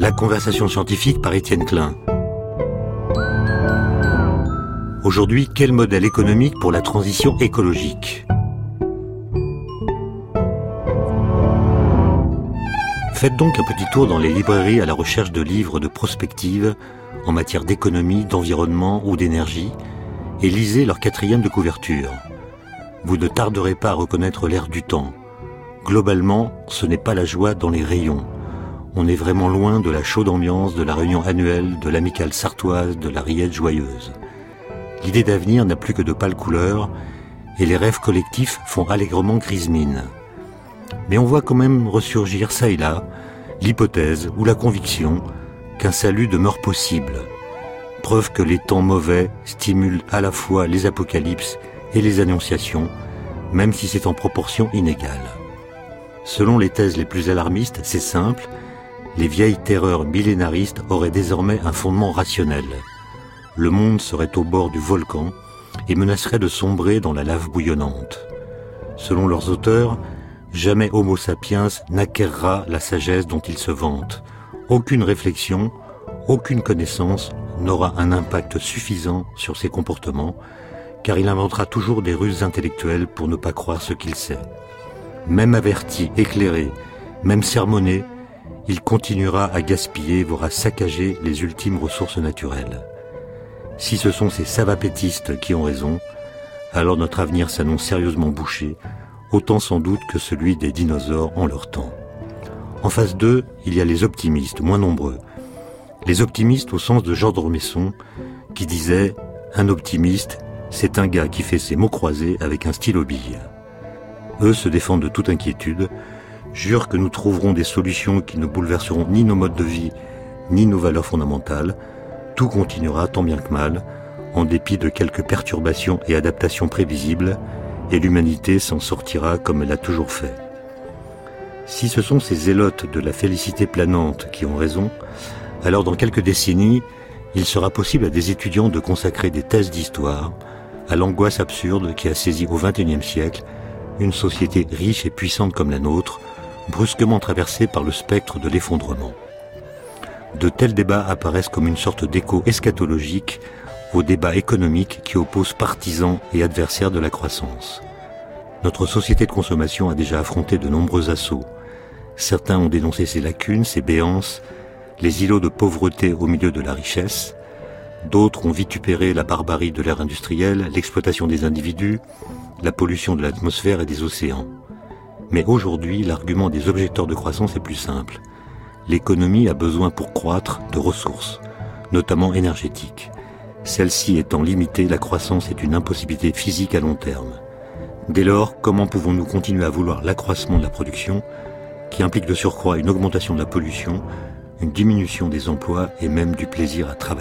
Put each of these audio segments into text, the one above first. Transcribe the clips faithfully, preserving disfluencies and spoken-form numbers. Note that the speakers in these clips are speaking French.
La conversation scientifique par Étienne Klein. Aujourd'hui, quel modèle économique pour la transition écologique ? Faites donc un petit tour dans les librairies à la recherche de livres de prospective en matière d'économie, d'environnement ou d'énergie et lisez leur quatrième de couverture. Vous ne tarderez pas à reconnaître l'air du temps. Globalement, ce n'est pas la joie dans les rayons. On est vraiment loin de la chaude ambiance de la réunion annuelle, de l'amicale sartoise, de la rillette joyeuse. L'idée d'avenir n'a plus que de pâles couleurs et les rêves collectifs font allègrement grise mine. Mais on voit quand même ressurgir ça et là l'hypothèse ou la conviction qu'un salut demeure possible. Preuve que les temps mauvais stimulent à la fois les apocalypses et les annonciations, même si c'est en proportion inégale. Selon les thèses les plus alarmistes, c'est simple, les vieilles terreurs millénaristes auraient désormais un fondement rationnel. Le monde serait au bord du volcan et menacerait de sombrer dans la lave bouillonnante. Selon leurs auteurs, jamais Homo sapiens n'acquérera la sagesse dont il se vante. Aucune réflexion, aucune connaissance n'aura un impact suffisant sur ses comportements, car il inventera toujours des ruses intellectuelles pour ne pas croire ce qu'il sait. Même averti, éclairé, même sermonné, il continuera à gaspiller, voire à saccager les ultimes ressources naturelles. Si ce sont ces savapétistes qui ont raison, alors notre avenir s'annonce sérieusement bouché, autant sans doute que celui des dinosaures en leur temps. En face d'eux, il y a les optimistes, moins nombreux. Les optimistes au sens de Georges Ormesson, qui disait « Un optimiste, c'est un gars qui fait ses mots croisés avec un stylo bille ». Eux se défendent de toute inquiétude, jurent que nous trouverons des solutions qui ne bouleverseront ni nos modes de vie, ni nos valeurs fondamentales. Tout continuera tant bien que mal, en dépit de quelques perturbations et adaptations prévisibles, et l'humanité s'en sortira comme elle l'a toujours fait. Si ce sont ces zélotes de la félicité planante qui ont raison, alors dans quelques décennies, il sera possible à des étudiants de consacrer des thèses d'histoire à l'angoisse absurde qui a saisi au vingt et unième siècle une société riche et puissante comme la nôtre, brusquement traversée par le spectre de l'effondrement. De tels débats apparaissent comme une sorte d'écho eschatologique aux débats économiques qui opposent partisans et adversaires de la croissance. Notre société de consommation a déjà affronté de nombreux assauts. Certains ont dénoncé ses lacunes, ses béances, les îlots de pauvreté au milieu de la richesse. D'autres ont vitupéré la barbarie de l'ère industrielle, l'exploitation des individus, la pollution de l'atmosphère et des océans. Mais aujourd'hui, l'argument des objecteurs de croissance est plus simple. L'économie a besoin pour croître de ressources, notamment énergétiques. Celle-ci étant limitée, la croissance est une impossibilité physique à long terme. Dès lors, comment pouvons-nous continuer à vouloir l'accroissement de la production, qui implique de surcroît une augmentation de la pollution, une diminution des emplois et même du plaisir à travailler ?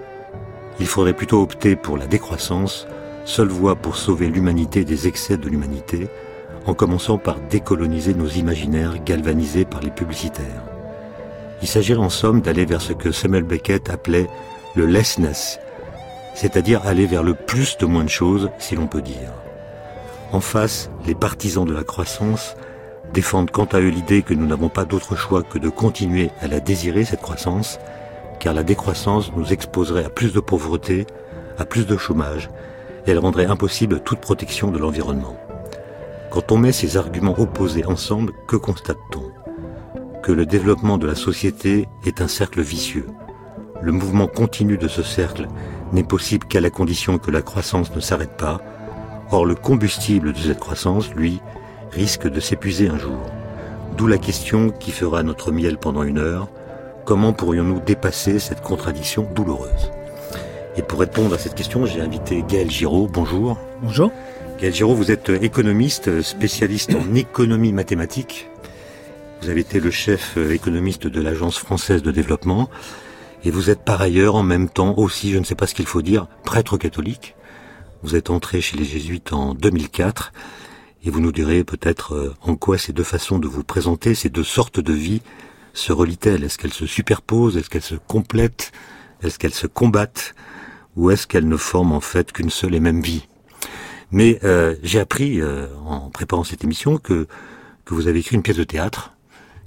Il faudrait plutôt opter pour la décroissance, seule voie pour sauver l'humanité des excès de l'humanité, en commençant par décoloniser nos imaginaires galvanisés par les publicitaires. Il s'agirait en somme d'aller vers ce que Samuel Beckett appelait le lessness, c'est-à-dire aller vers le plus de moins de choses, si l'on peut dire. En face, les partisans de la croissance défendent quant à eux l'idée que nous n'avons pas d'autre choix que de continuer à la désirer, cette croissance, car la décroissance nous exposerait à plus de pauvreté, à plus de chômage, et elle rendrait impossible toute protection de l'environnement. Quand on met ces arguments opposés ensemble, que constate-t-on ? Que le développement de la société est un cercle vicieux. Le mouvement continu de ce cercle n'est possible qu'à la condition que la croissance ne s'arrête pas. Or, le combustible de cette croissance, lui, risque de s'épuiser un jour. D'où la question qui fera notre miel pendant une heure. Comment pourrions-nous dépasser cette contradiction douloureuse ? Et pour répondre à cette question, j'ai invité Gaël Giraud. Bonjour. Bonjour. Gaël Giraud, vous êtes économiste, spécialiste en économie mathématique. Vous avez été le chef économiste de l'Agence française de développement. Et vous êtes par ailleurs, en même temps, aussi, je ne sais pas ce qu'il faut dire, prêtre catholique. Vous êtes entré chez les Jésuites en deux mille quatre. Et vous nous direz peut-être en quoi ces deux façons de vous présenter, ces deux sortes de vie, se relient-elles ? Est-ce qu'elles se superposent ? Est-ce qu'elles se complètent ? Est-ce qu'elles se combattent ? Ou est-ce qu'elles ne forment en fait qu'une seule et même vie ? Mais euh, j'ai appris, euh, en préparant cette émission, que, que vous avez écrit une pièce de théâtre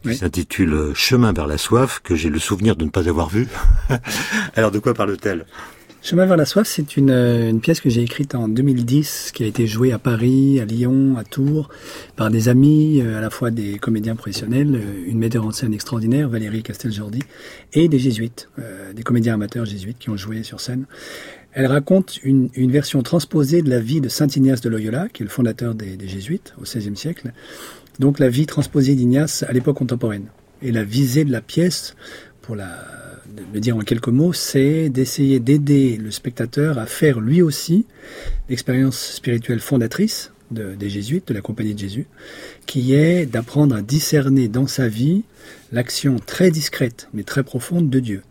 qui oui. s'intitule « Chemin vers la soif », que j'ai le souvenir de ne pas avoir vu. Alors, de quoi parle-t-elle ? Chemin vers la soif, c'est une, une pièce que j'ai écrite en deux mille dix, qui a été jouée à Paris, à Lyon, à Tours, par des amis, à la fois des comédiens professionnels, une metteur en scène extraordinaire, Valérie Castelgiordi, et des jésuites, euh, des comédiens amateurs jésuites qui ont joué sur scène. Elle raconte une, une version transposée de la vie de saint Ignace de Loyola, qui est le fondateur des, des jésuites au seizième siècle. Donc la vie transposée d'Ignace à l'époque contemporaine. Et la visée de la pièce, pour la... de le dire en quelques mots, c'est d'essayer d'aider le spectateur à faire lui aussi l'expérience spirituelle fondatrice de, des jésuites, de la Compagnie de Jésus, qui est d'apprendre à discerner dans sa vie l'action très discrète, mais très profonde de Dieu.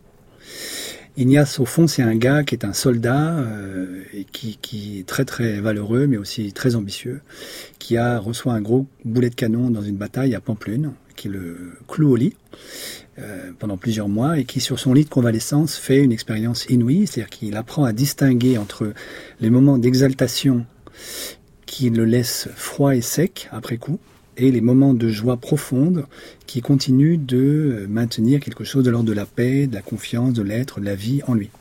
Ignace, au fond, c'est un gars qui est un soldat, euh, et qui, qui est très très valeureux, mais aussi très ambitieux, qui a reçoit un gros boulet de canon dans une bataille à Pampelune, qui le cloue au lit, Euh, pendant plusieurs mois, et qui sur son lit de convalescence fait une expérience inouïe, c'est-à-dire qu'il apprend à distinguer entre les moments d'exaltation qui le laissent froid et sec après coup, et les moments de joie profonde qui continuent de maintenir quelque chose de l'ordre de la paix, de la confiance, de l'être, de la vie en lui.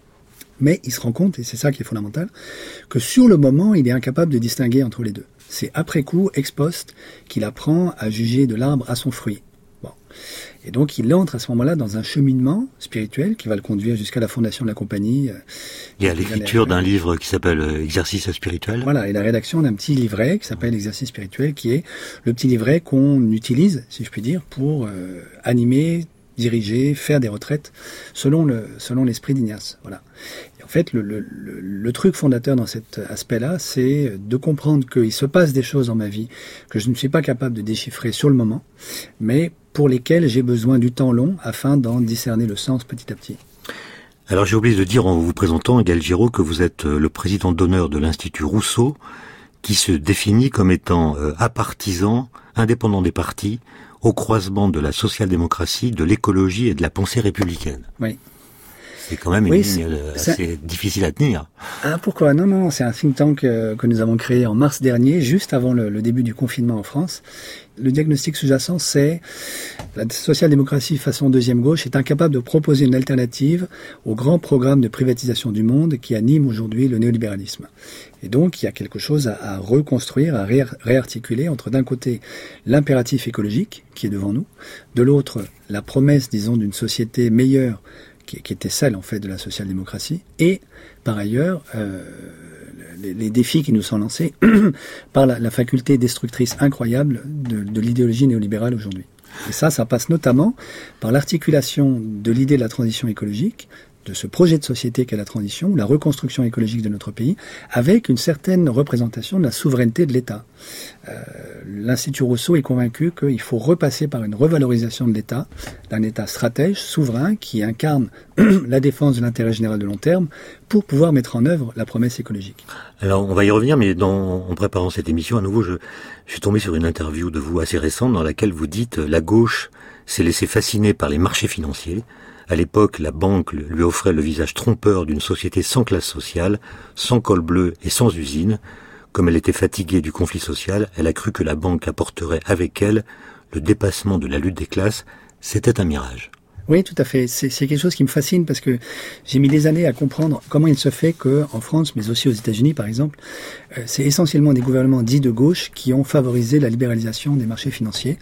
Mais il se rend compte, et c'est ça qui est fondamental, que sur le moment, il est incapable de distinguer entre les deux. C'est après coup, ex post, qu'il apprend à juger de l'arbre à son fruit. Bon. Et donc il entre à ce moment-là dans un cheminement spirituel qui va le conduire jusqu'à la fondation de la compagnie. Et à l'écriture d'un livre qui s'appelle Exercice spirituel. Voilà, et la rédaction d'un petit livret qui s'appelle Exercice spirituel, qui est le petit livret qu'on utilise, si je puis dire, pour euh, animer, diriger, faire des retraites selon le selon l'esprit d'Ignace. Voilà. Et en fait, le, le, le, le truc fondateur dans cet aspect-là, c'est de comprendre qu'il se passe des choses dans ma vie que je ne suis pas capable de déchiffrer sur le moment, mais pour lesquelles j'ai besoin du temps long afin d'en discerner le sens petit à petit. Alors j'ai oublié de dire en vous présentant, Gaël Giraud, que vous êtes le président d'honneur de l'Institut Rousseau, qui se définit comme étant euh, apartisan, indépendant des partis, au croisement de la social-démocratie, de l'écologie et de la pensée républicaine. Oui. C'est quand même une oui, ligne assez c'est... difficile à tenir. Ah, pourquoi ? Non, non, c'est un think tank euh, que nous avons créé en mars dernier, juste avant le, le début du confinement en France. Le diagnostic sous-jacent, c'est la social-démocratie façon deuxième gauche est incapable de proposer une alternative au grand programme de privatisation du monde qui anime aujourd'hui le néolibéralisme. Et donc, il y a quelque chose à, à reconstruire, à ré- réarticuler entre d'un côté l'impératif écologique qui est devant nous, de l'autre la promesse, disons, d'une société meilleure qui, qui était celle en fait de la social-démocratie, et par ailleurs euh, les, les défis qui nous sont lancés par la, la faculté destructrice incroyable de, de l'idéologie néolibérale aujourd'hui. Et ça, ça passe notamment par l'articulation de l'idée de la transition écologique, de ce projet de société qu'est la transition, ou la reconstruction écologique de notre pays, avec une certaine représentation de la souveraineté de l'État. Euh, L'Institut Rousseau est convaincu qu'il faut repasser par une revalorisation de l'État, d'un État stratège, souverain, qui incarne la défense de l'intérêt général de long terme, pour pouvoir mettre en œuvre la promesse écologique. Alors, on va y revenir, mais dans, en préparant cette émission, à nouveau, je, je suis tombé sur une interview de vous assez récente, dans laquelle vous dites « La gauche s'est laissée fasciner par les marchés financiers ». À l'époque, la banque lui offrait le visage trompeur d'une société sans classe sociale, sans col bleu et sans usine. Comme elle était fatiguée du conflit social, elle a cru que la banque apporterait avec elle le dépassement de la lutte des classes. C'était un mirage. Oui, tout à fait. C'est, c'est quelque chose qui me fascine parce que j'ai mis des années à comprendre comment il se fait que, en France, mais aussi aux États-Unis, par exemple, euh, c'est essentiellement des gouvernements dits de gauche qui ont favorisé la libéralisation des marchés financiers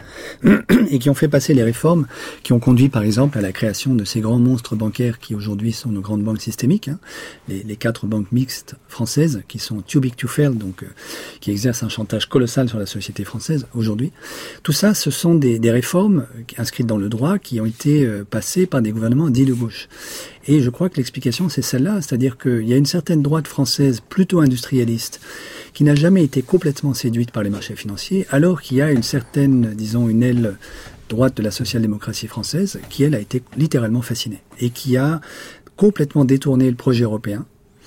et qui ont fait passer les réformes qui ont conduit, par exemple, à la création de ces grands monstres bancaires qui aujourd'hui sont nos grandes banques systémiques, hein, les, les quatre banques mixtes françaises qui sont too big to fail, donc euh, qui exercent un chantage colossal sur la société française aujourd'hui. Tout ça, ce sont des, des réformes inscrites dans le droit qui ont été euh, passé par des gouvernements dits de gauche. Et je crois que l'explication, c'est celle-là, c'est-à-dire qu'il y a une certaine droite française plutôt industrialiste qui n'a jamais été complètement séduite par les marchés financiers, alors qu'il y a une certaine, disons, une aile droite de la social-démocratie française qui, elle, a été littéralement fascinée et qui a complètement détourné le projet européen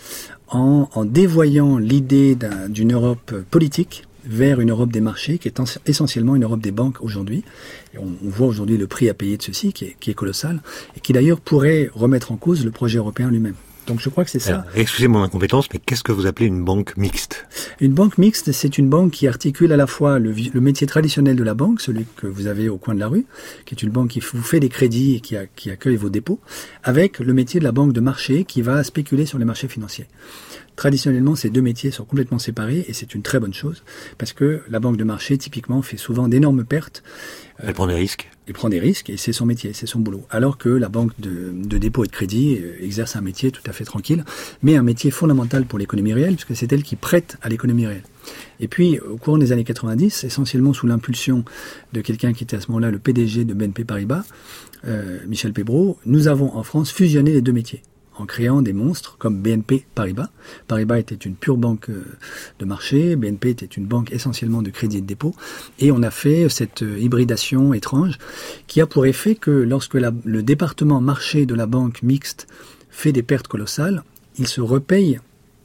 en, en dévoyant l'idée d'un, d'une Europe politique vers une Europe des marchés qui est essentiellement une Europe des banques aujourd'hui. Et on, on voit aujourd'hui le prix à payer de ceci qui est, qui est colossal et qui d'ailleurs pourrait remettre en cause le projet européen lui-même. Donc je crois que c'est ça. Alors, excusez mon incompétence, mais qu'est-ce que vous appelez une banque mixte? Une banque mixte, c'est une banque qui articule à la fois le, le métier traditionnel de la banque, celui que vous avez au coin de la rue, qui est une banque qui vous fait des crédits et qui, a, qui accueille vos dépôts, avec le métier de la banque de marché qui va spéculer sur les marchés financiers. Traditionnellement, ces deux métiers sont complètement séparés et c'est une très bonne chose parce que la banque de marché, typiquement, fait souvent d'énormes pertes. Elle prend des risques. Elle prend des risques et c'est son métier, c'est son boulot. Alors que la banque de, de dépôt et de crédit exerce un métier tout à fait tranquille, mais un métier fondamental pour l'économie réelle puisque c'est elle qui prête à l'économie réelle. Et puis, au cours des années quatre-vingt-dix, essentiellement sous l'impulsion de quelqu'un qui était à ce moment-là le P D G de B N P Paribas, euh, Michel Pébreau, nous avons en France fusionné les deux métiers, en créant des monstres comme B N P Paribas. Paribas était une pure banque de marché, B N P était une banque essentiellement de crédit et de dépôt, et on a fait cette hybridation étrange qui a pour effet que lorsque la, le département marché de la banque mixte fait des pertes colossales, il se repaye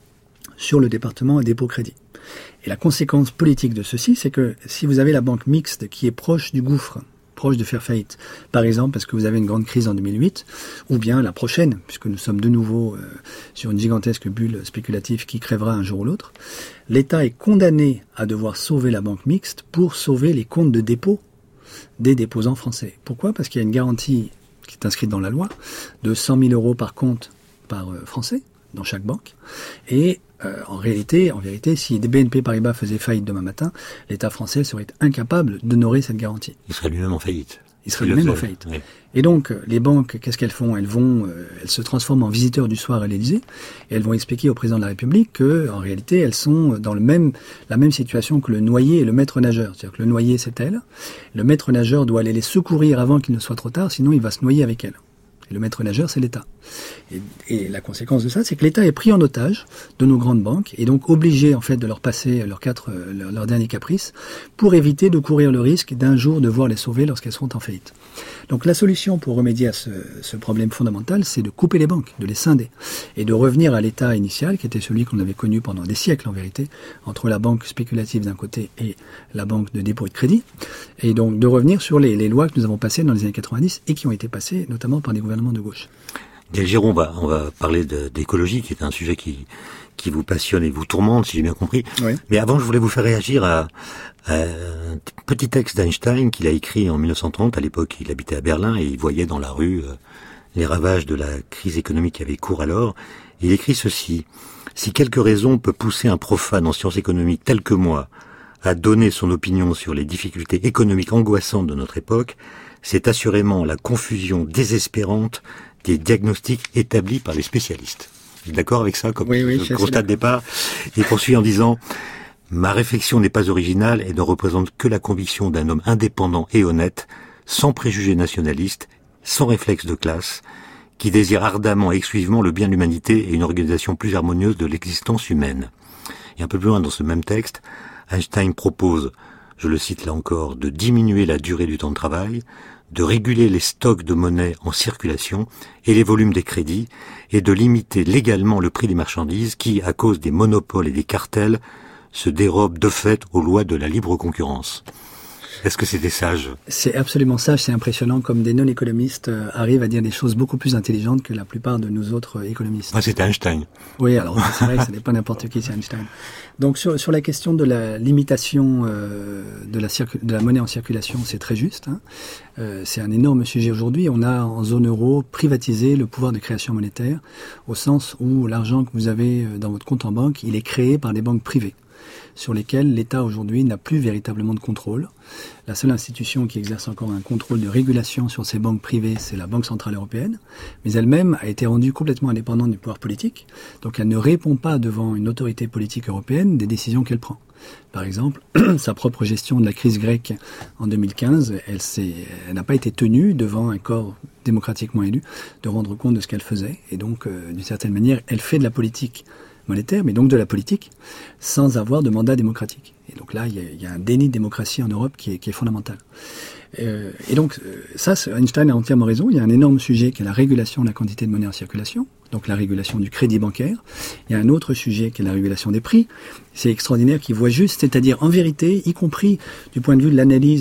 sur le département dépôt-crédit. Et la conséquence politique de ceci, c'est que si vous avez la banque mixte qui est proche du gouffre, proche de faire faillite, par exemple parce que vous avez une grande crise en deux mille huit, ou bien la prochaine, puisque nous sommes de nouveau euh, sur une gigantesque bulle spéculative qui crèvera un jour ou l'autre, l'État est condamné à devoir sauver la banque mixte pour sauver les comptes de dépôt des déposants français. Pourquoi ? Parce qu'il y a une garantie qui est inscrite dans la loi de cent mille euros par compte par euh, Français, dans chaque banque, et Euh, en réalité, en vérité, si B N P Paribas faisait faillite demain matin, l'État français serait incapable d'honorer cette garantie. Il serait lui-même en faillite. Il serait lui-même en faillite. Oui. Et donc, les banques, qu'est-ce qu'elles font ? Elles vont, euh, elles se transforment en visiteurs du soir à l'Élysée, et elles vont expliquer au président de la République que, en réalité, elles sont dans le même, la même situation que le noyé et le maître nageur. C'est-à-dire que le noyé, c'est elle. Le maître nageur doit aller les secourir avant qu'il ne soit trop tard, sinon il va se noyer avec elle. Et le maître nageur, c'est l'État. Et, et la conséquence de ça, c'est que l'État est pris en otage de nos grandes banques et donc obligé en fait de leur passer leurs quatre, leurs, leurs derniers caprices pour éviter de courir le risque d'un jour de voir les sauver lorsqu'elles seront en faillite. Donc la solution pour remédier à ce, ce problème fondamental, c'est de couper les banques, de les scinder et de revenir à l'état initial qui était celui qu'on avait connu pendant des siècles en vérité, entre la banque spéculative d'un côté et la banque de dépôt et de crédit, et donc de revenir sur les, les lois que nous avons passées dans les années quatre-vingt-dix et qui ont été passées notamment par des gouvernements de gauche. Gaël Giron, on va, on va parler de, d'écologie, qui est un sujet qui, qui vous passionne et vous tourmente, si j'ai bien compris. Oui. Mais avant, je voulais vous faire réagir à, à un petit texte d'Einstein qu'il a écrit en mille neuf cent trente. À l'époque, il habitait à Berlin et il voyait dans la rue euh, les ravages de la crise économique qui avait cours alors. Il écrit ceci. « Si quelque raison peut pousser un profane en sciences économiques tel que moi à donner son opinion sur les difficultés économiques angoissantes de notre époque, c'est assurément la confusion désespérante des diagnostics établis par les spécialistes. » Vous êtes d'accord avec ça comme oui, oui, constat de départ? Il poursuit en disant « Ma réflexion n'est pas originale et ne représente que la conviction d'un homme indépendant et honnête, sans préjugés nationalistes, sans réflexe de classe, qui désire ardemment et exclusivement le bien de l'humanité et une organisation plus harmonieuse de l'existence humaine. » Et un peu plus loin dans ce même texte, Einstein propose, je le cite là encore, de diminuer la durée du temps de travail, de réguler les stocks de monnaie en circulation et les volumes des crédits, et de limiter légalement le prix des marchandises qui, à cause des monopoles et des cartels, se dérobent de fait aux lois de la libre concurrence. Est-ce que c'était sage ? C'est absolument sage, c'est impressionnant comme des non-économistes euh, arrivent à dire des choses beaucoup plus intelligentes que la plupart de nous autres euh, économistes. Ah, c'était Einstein. Oui, alors c'est vrai que ce n'est pas n'importe qui, c'est Einstein. Donc sur, sur la question de la limitation euh, de, la circu- de la monnaie en circulation, c'est très juste. Hein. Euh, c'est un énorme sujet aujourd'hui. On a en zone euro privatisé le pouvoir de création monétaire au sens où l'argent que vous avez dans votre compte en banque, il est créé par des banques privées, sur lesquelles l'État aujourd'hui n'a plus véritablement de contrôle. La seule institution qui exerce encore un contrôle de régulation sur ces banques privées, c'est la Banque Centrale Européenne, mais elle-même a été rendue complètement indépendante du pouvoir politique, donc elle ne répond pas devant une autorité politique européenne des décisions qu'elle prend. Par exemple, sa propre gestion de la crise grecque en deux mille quinze, elle, s'est, elle n'a pas été tenue devant un corps démocratiquement élu de rendre compte de ce qu'elle faisait, et donc euh, d'une certaine manière, elle fait de la politique monétaire, mais donc de la politique, sans avoir de mandat démocratique. Et donc là, il y a, il y a un déni de démocratie en Europe qui est, qui est fondamental. Euh, et donc, ça, Einstein a entièrement raison. Il y a un énorme sujet qui est la régulation de la quantité de monnaie en circulation, donc la régulation du crédit bancaire. Il y a un autre sujet qui est la régulation des prix. C'est extraordinaire qu'il voit juste, c'est-à-dire, en vérité, y compris du point de vue de l'analyse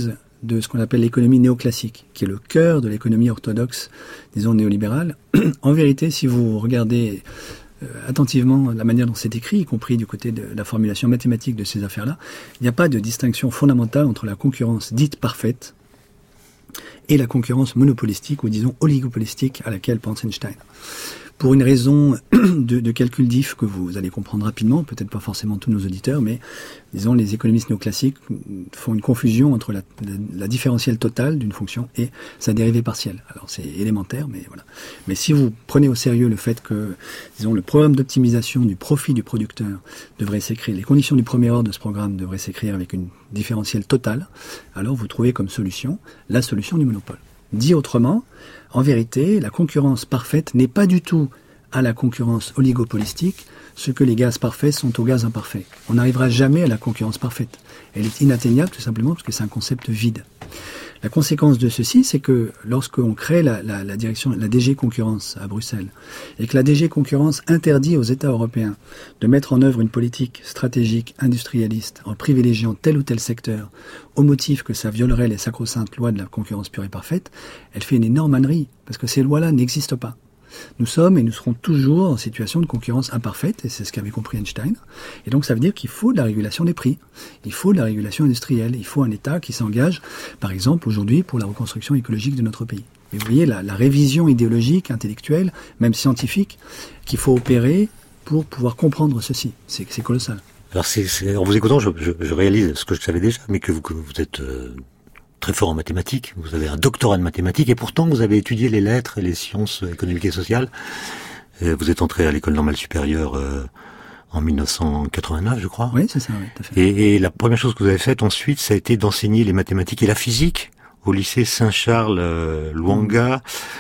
de ce qu'on appelle l'économie néoclassique, qui est le cœur de l'économie orthodoxe, disons néolibérale. En vérité, si vous regardez euh, attentivement la manière dont c'est écrit, y compris du côté de la formulation mathématique de ces affaires-là, il n'y a pas de distinction fondamentale entre la concurrence dite parfaite et la concurrence monopolistique ou disons oligopolistique à laquelle pense Einstein. Pour une raison de, de calcul diff que vous allez comprendre rapidement, peut-être pas forcément tous nos auditeurs, mais disons les économistes néoclassiques font une confusion entre la, la, la différentielle totale d'une fonction et sa dérivée partielle. Alors c'est élémentaire, mais voilà. Mais si vous prenez au sérieux le fait que, disons, le programme d'optimisation du profit du producteur devrait s'écrire, les conditions du premier ordre de ce programme devraient s'écrire avec une différentielle totale, alors vous trouvez comme solution la solution du monopole. Dit autrement, en vérité, la concurrence parfaite n'est pas du tout à la concurrence oligopolistique ce que les gaz parfaits sont aux gaz imparfaits. On n'arrivera jamais à la concurrence parfaite. Elle est inatteignable tout simplement parce que c'est un concept vide. La conséquence de ceci, c'est que lorsqu'on crée la, la, la direction, la D G Concurrence à Bruxelles, et que la D G Concurrence interdit aux États européens de mettre en œuvre une politique stratégique industrialiste en privilégiant tel ou tel secteur au motif que ça violerait les sacro-saintes lois de la concurrence pure et parfaite, elle fait une énorme ânerie, parce que ces lois-là n'existent pas. Nous sommes et nous serons toujours en situation de concurrence imparfaite, et c'est ce qu'avait compris Einstein. Et donc ça veut dire qu'il faut de la régulation des prix, il faut de la régulation industrielle, il faut un État qui s'engage, par exemple aujourd'hui, pour la reconstruction écologique de notre pays. Et vous voyez la, la révision idéologique, intellectuelle, même scientifique, qu'il faut opérer pour pouvoir comprendre ceci. C'est, c'est colossal. Alors c'est, c'est, en vous écoutant, je, je, je réalise ce que je savais déjà, mais que vous, que vous êtes... Euh... très fort en mathématiques, vous avez un doctorat de mathématiques, et pourtant vous avez étudié les lettres et les sciences économiques et sociales. Vous êtes entré à l'école normale supérieure euh, en dix-neuf cent quatre-vingt-neuf, je crois. Oui, c'est ça, oui, tout à fait. Et, et la première chose que vous avez faite ensuite, ça a été d'enseigner les mathématiques et la physique au lycée Saint-Charles euh, Luanga,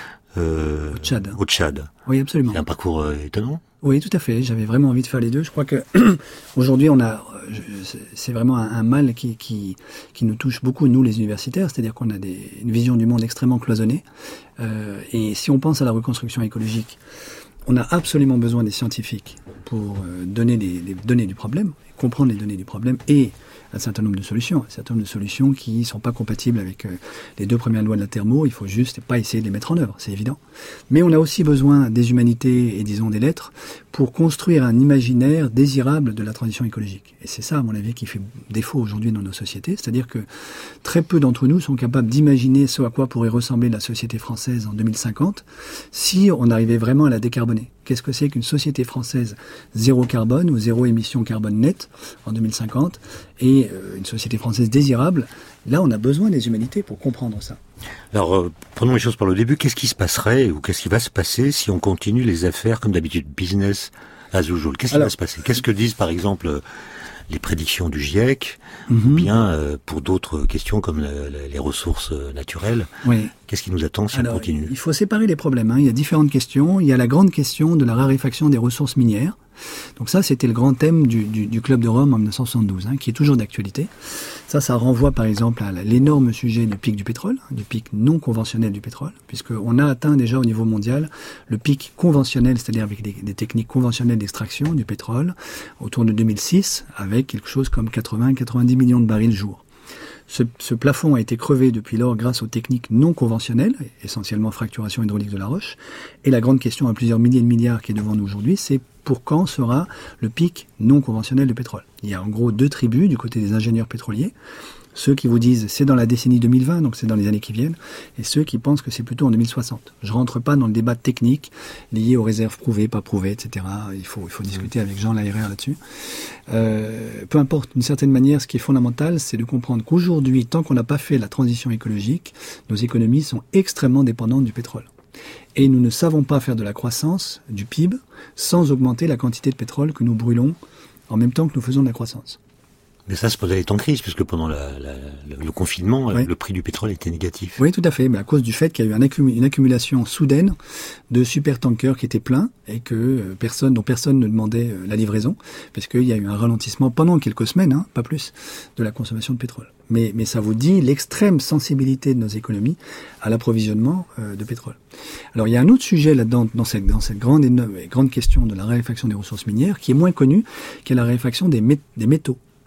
euh, au Tchad. Au Tchad. Oui, absolument. C'est un parcours euh, étonnant. Oui, tout à fait. J'avais vraiment envie de faire les deux. Je crois que aujourd'hui, on a, c'est vraiment un, un mal qui, qui, qui nous touche beaucoup, nous, les universitaires. C'est-à-dire qu'on a des, une vision du monde extrêmement cloisonnée. Euh, et si on pense à la reconstruction écologique, on a absolument besoin des scientifiques pour euh, donner les, les données du problème, comprendre les données du problème et un certain nombre de solutions, un certain nombre de solutions qui ne sont pas compatibles avec euh, les deux premières lois de la thermo. Il faut juste pas essayer de les mettre en œuvre, c'est évident. Mais on a aussi besoin des humanités et disons des lettres pour construire un imaginaire désirable de la transition écologique. Et c'est ça, à mon avis, qui fait défaut aujourd'hui dans nos sociétés. C'est-à-dire que très peu d'entre nous sont capables d'imaginer ce à quoi pourrait ressembler la société française en deux mille cinquante si on arrivait vraiment à la décarboner. Qu'est-ce que c'est qu'une société française zéro carbone ou zéro émission carbone nette en deux mille cinquante et euh, une société française désirable? Là, on a besoin des humanités pour comprendre ça. Alors, euh, prenons les choses par le début. Qu'est-ce qui se passerait ou qu'est-ce qui va se passer si on continue les affaires comme d'habitude, business as usual? Qu'est-ce qui Alors, va se passer? Qu'est-ce que disent, par exemple, les prédictions du GIEC, mm-hmm. ou bien euh, pour d'autres questions comme la, la, les ressources naturelles? Oui. Qu'est-ce qui nous attend si Alors, on continue? Il faut séparer les problèmes. Hein. Il y a différentes questions. Il y a la grande question de la raréfaction des ressources minières. Donc ça, c'était le grand thème du, du, du Club de Rome en dix-neuf cent soixante-douze, hein, qui est toujours d'actualité. Ça, ça renvoie par exemple à l'énorme sujet du pic du pétrole, du pic non conventionnel du pétrole, puisqu'on a atteint déjà au niveau mondial le pic conventionnel, c'est-à-dire avec des, des techniques conventionnelles d'extraction du pétrole, autour de deux mille six, avec quelque chose comme quatre-vingts à quatre-vingt-dix millions de barils jour. Ce, ce plafond a été crevé depuis lors grâce aux techniques non conventionnelles, essentiellement fracturation hydraulique de la roche. Et la grande question à plusieurs milliers de milliards qui est devant nous aujourd'hui, c'est pour quand sera le pic non conventionnel de pétrole? Il y a en gros deux tribus du côté des ingénieurs pétroliers. Ceux qui vous disent c'est dans la décennie deux mille vingt, donc c'est dans les années qui viennent, et ceux qui pensent que c'est plutôt en deux mille soixante. Je rentre pas dans le débat technique lié aux réserves prouvées, pas prouvées, et cetera. Il faut, il faut discuter avec Jean Laheyrer là-dessus. Euh, peu importe, d'une certaine manière, ce qui est fondamental, c'est de comprendre qu'aujourd'hui, tant qu'on n'a pas fait la transition écologique, nos économies sont extrêmement dépendantes du pétrole. Et nous ne savons pas faire de la croissance du P I B sans augmenter la quantité de pétrole que nous brûlons en même temps que nous faisons de la croissance. Mais ça se posait en crise, puisque pendant la, la, le, le confinement, oui. le prix du pétrole était négatif. Oui, tout à fait, mais à cause du fait qu'il y a eu un accum- une accumulation soudaine de super-tankers qui étaient pleins et que euh, personne, dont personne ne demandait euh, la livraison, parce qu'il y a eu un ralentissement pendant quelques semaines, hein, pas plus, de la consommation de pétrole. Mais, mais ça vous dit l'extrême sensibilité de nos économies à l'approvisionnement euh, de pétrole. Alors il y a un autre sujet là-dedans, dans cette, dans cette grande, énorme, grande question de la raréfaction des ressources minières, qui est moins connue, qui est la raréfaction des, mé- des métaux.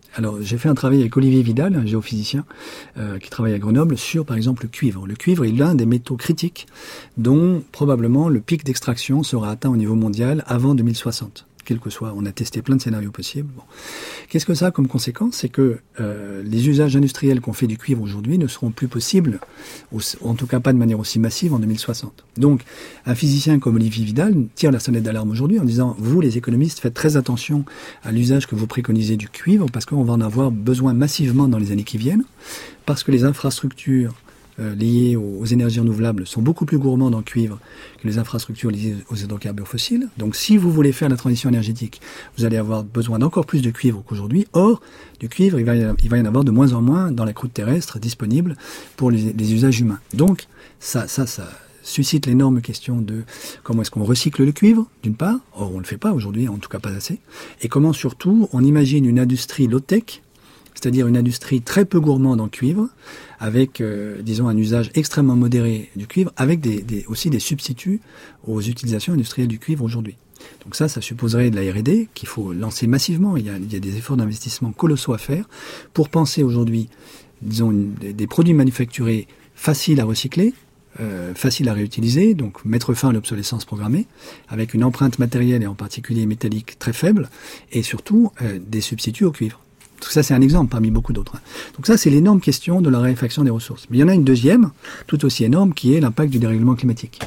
Alors, j'ai fait un travail avec Olivier Vidal, un géophysicien euh, qui travaille à Grenoble, sur, par exemple, le cuivre. Le cuivre est l'un des métaux critiques dont, probablement, le pic d'extraction sera atteint au niveau mondial avant deux mille soixante. Quel que soit, on a testé plein de scénarios possibles. Bon. Qu'est-ce que ça a comme conséquence? C'est que euh, les usages industriels qu'on fait du cuivre aujourd'hui ne seront plus possibles, ou en tout cas pas de manière aussi massive en deux mille soixante. Donc, un physicien comme Olivier Vidal tire la sonnette d'alarme aujourd'hui en disant, vous les économistes, faites très attention à l'usage que vous préconisez du cuivre, parce qu'on va en avoir besoin massivement dans les années qui viennent, parce que les infrastructures Euh, liées aux, aux énergies renouvelables sont beaucoup plus gourmandes en cuivre que les infrastructures liées aux hydrocarbures fossiles. Donc si vous voulez faire la transition énergétique, vous allez avoir besoin d'encore plus de cuivre qu'aujourd'hui. Or, du cuivre, il va, y, il va y en avoir de moins en moins dans la croûte terrestre disponible pour les, les usages humains. Donc ça, ça, ça suscite l'énorme question de comment est-ce qu'on recycle le cuivre, d'une part. Or, on ne le fait pas aujourd'hui, en tout cas pas assez. Et comment surtout on imagine une industrie low-tech, c'est-à-dire une industrie très peu gourmande en cuivre, avec, euh, disons, un usage extrêmement modéré du cuivre, avec des, des, aussi des substituts aux utilisations industrielles du cuivre aujourd'hui. Donc ça, ça supposerait de la R et D qu'il faut lancer massivement. Il y a, il y a des efforts d'investissement colossaux à faire pour penser aujourd'hui, disons, une, des, des produits manufacturés faciles à recycler, euh, faciles à réutiliser, donc mettre fin à l'obsolescence programmée, avec une empreinte matérielle et en particulier métallique très faible, et surtout euh, des substituts au cuivre. Tout ça, c'est un exemple parmi beaucoup d'autres. Donc ça, c'est l'énorme question de la raréfaction des ressources. Mais il y en a une deuxième, tout aussi énorme, qui est l'impact du dérèglement climatique.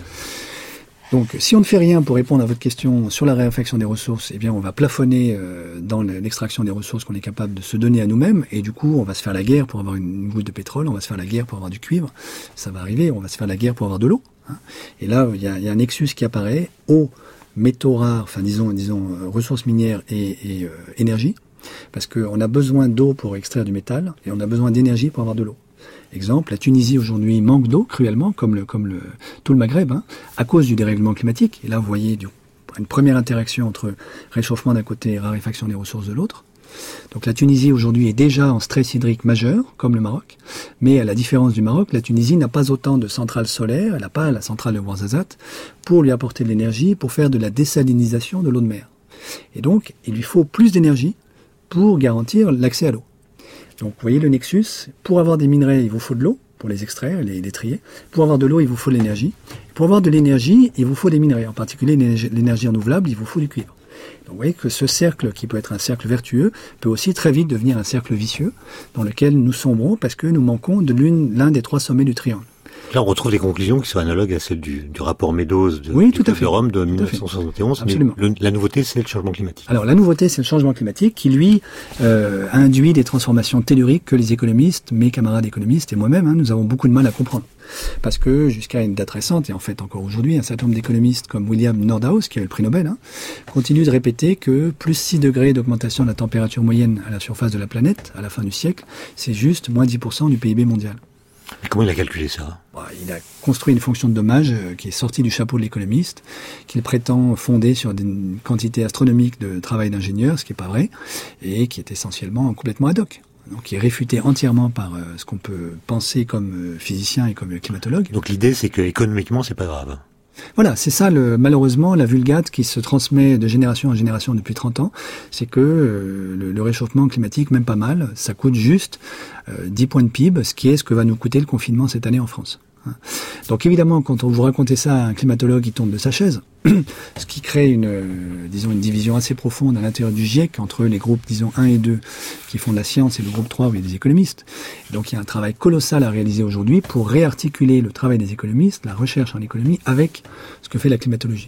Donc, si on ne fait rien pour répondre à votre question sur la raréfaction des ressources, eh bien, on va plafonner euh, dans l'extraction des ressources qu'on est capable de se donner à nous-mêmes, et du coup, on va se faire la guerre pour avoir une, une goutte de pétrole, on va se faire la guerre pour avoir du cuivre, ça va arriver, on va se faire la guerre pour avoir de l'eau. Hein. Et là, il y a, il y a un nexus qui apparaît, eau, métaux rares, enfin, disons, disons, euh, ressources minières et, et euh, énergie. Parce qu'on a besoin d'eau pour extraire du métal et on a besoin d'énergie pour avoir de l'eau. Exemple, la Tunisie aujourd'hui manque d'eau cruellement, comme, le, comme le, tout le Maghreb, hein, à cause du dérèglement climatique. Et là, vous voyez du, une première interaction entre réchauffement d'un côté et raréfaction des ressources de l'autre. Donc la Tunisie aujourd'hui est déjà en stress hydrique majeur, comme le Maroc, mais à la différence du Maroc, la Tunisie n'a pas autant de centrales solaires, elle n'a pas la centrale de Ouarzazate, pour lui apporter de l'énergie, pour faire de la désalinisation de l'eau de mer. Et donc, il lui faut plus d'énergie pour garantir l'accès à l'eau. Donc, vous voyez le nexus. Pour avoir des minerais, il vous faut de l'eau, pour les extraire, les, les trier. Pour avoir de l'eau, il vous faut de l'énergie. Pour avoir de l'énergie, il vous faut des minerais. En particulier, l'énergie renouvelable, il vous faut du cuivre. Donc, vous voyez que ce cercle, qui peut être un cercle vertueux, peut aussi très vite devenir un cercle vicieux, dans lequel nous sombrons parce que nous manquons de l'une, l'un des trois sommets du triangle. Là, on retrouve des conclusions qui sont analogues à celles du, du rapport Meadows de, oui, du Club de Rome de dix-neuf cent soixante et onze. Absolument. Mais le, la nouveauté, c'est le changement climatique. Alors, la nouveauté, c'est le changement climatique qui, lui, euh, induit des transformations telluriques que les économistes, mes camarades économistes et moi-même, hein, nous avons beaucoup de mal à comprendre. Parce que jusqu'à une date récente, et en fait encore aujourd'hui, un certain nombre d'économistes comme William Nordhaus, qui a eu le prix Nobel, hein, continuent de répéter que plus six degrés d'augmentation de la température moyenne à la surface de la planète à la fin du siècle, c'est juste moins dix pour cent du P I B mondial. Et comment il a calculé ça? Il a construit une fonction de dommage qui est sortie du chapeau de l'économiste, qu'il prétend fonder sur une quantité astronomique de travail d'ingénieur, ce qui n'est pas vrai, et qui est essentiellement complètement ad hoc. Donc, qui est réfuté entièrement par euh, ce qu'on peut penser comme euh, physicien et comme climatologue. Donc l'idée, c'est que économiquement, c'est pas grave. Voilà, c'est ça, le, malheureusement, la vulgate qui se transmet de génération en génération depuis trente ans, c'est que euh, le, le réchauffement climatique, même pas mal, ça coûte juste euh, dix points de P I B, ce qui est ce que va nous coûter le confinement cette année en France. Donc évidemment, quand on vous racontez ça à un climatologue, il tombe de sa chaise, ce qui crée une, euh, disons, une division assez profonde à l'intérieur du GIEC entre les groupes, disons, un et deux qui font de la science et le groupe trois où il y a des économistes. Donc il y a un travail colossal à réaliser aujourd'hui pour réarticuler le travail des économistes, la recherche en économie, avec ce que fait la climatologie.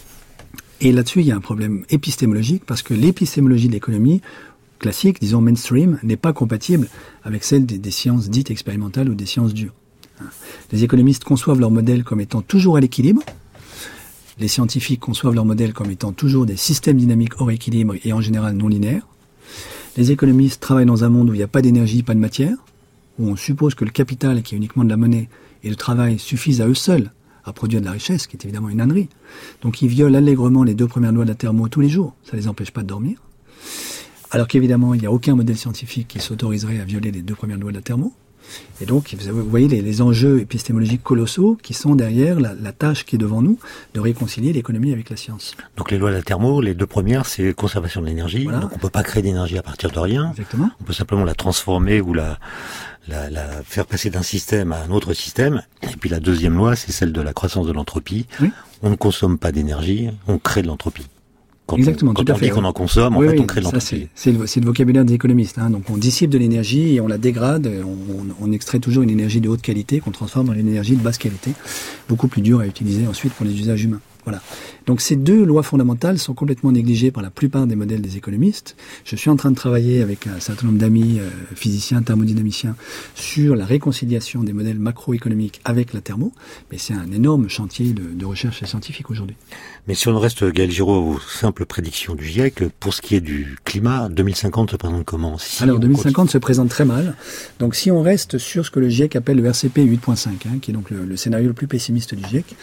Et là-dessus, il y a un problème épistémologique parce que l'épistémologie de l'économie classique, disons mainstream, n'est pas compatible avec celle des, des sciences dites expérimentales ou des sciences dures. Les économistes conçoivent leur modèle comme étant toujours à l'équilibre. Les scientifiques conçoivent leur modèle comme étant toujours des systèmes dynamiques hors équilibre et en général non linéaires. Les économistes travaillent dans un monde où il n'y a pas d'énergie, pas de matière, où on suppose que le capital, qui est uniquement de la monnaie, et le travail suffisent à eux seuls à produire de la richesse, ce qui est évidemment une ânerie. Donc ils violent allègrement les deux premières lois de la thermo tous les jours. Ça ne les empêche pas de dormir. Alors qu'évidemment, il n'y a aucun modèle scientifique qui s'autoriserait à violer les deux premières lois de la thermo. Et donc, vous voyez les, les enjeux épistémologiques colossaux qui sont derrière la, la tâche qui est devant nous de réconcilier l'économie avec la science. Donc les lois de la thermo, les deux premières, c'est conservation de l'énergie. Voilà. Donc on peut pas créer d'énergie à partir de rien. Exactement. On peut simplement la transformer ou la, la, la faire passer d'un système à un autre système. Et puis la deuxième loi, c'est celle de la croissance de l'entropie. Oui. On ne consomme pas d'énergie, on crée de l'entropie. Quand Exactement, on, quand tout à on fait. dit qu'on en consomme, oui, en fait, oui, on crée de l'entropie. C'est, c'est, le, c'est le vocabulaire des économistes. Hein. Donc, on dissipe de l'énergie et on la dégrade. On, on, on extrait toujours une énergie de haute qualité qu'on transforme en une énergie de basse qualité, beaucoup plus dure à utiliser ensuite pour les usages humains. Voilà. Donc ces deux lois fondamentales sont complètement négligées par la plupart des modèles des économistes. Je suis en train de travailler avec un certain nombre d'amis euh, physiciens, thermodynamiciens sur la réconciliation des modèles macroéconomiques avec la thermo, mais c'est un énorme chantier de, de recherche scientifique aujourd'hui. Mais si on reste, Gaël Giraud, aux simples prédictions du GIEC, pour ce qui est du climat, deux mille cinquante se présente comment? si Alors deux mille cinquante continue... se présente très mal. Donc si on reste sur ce que le GIEC appelle le R C P huit point cinq, hein, qui est donc le, le scénario le plus pessimiste du GIEC,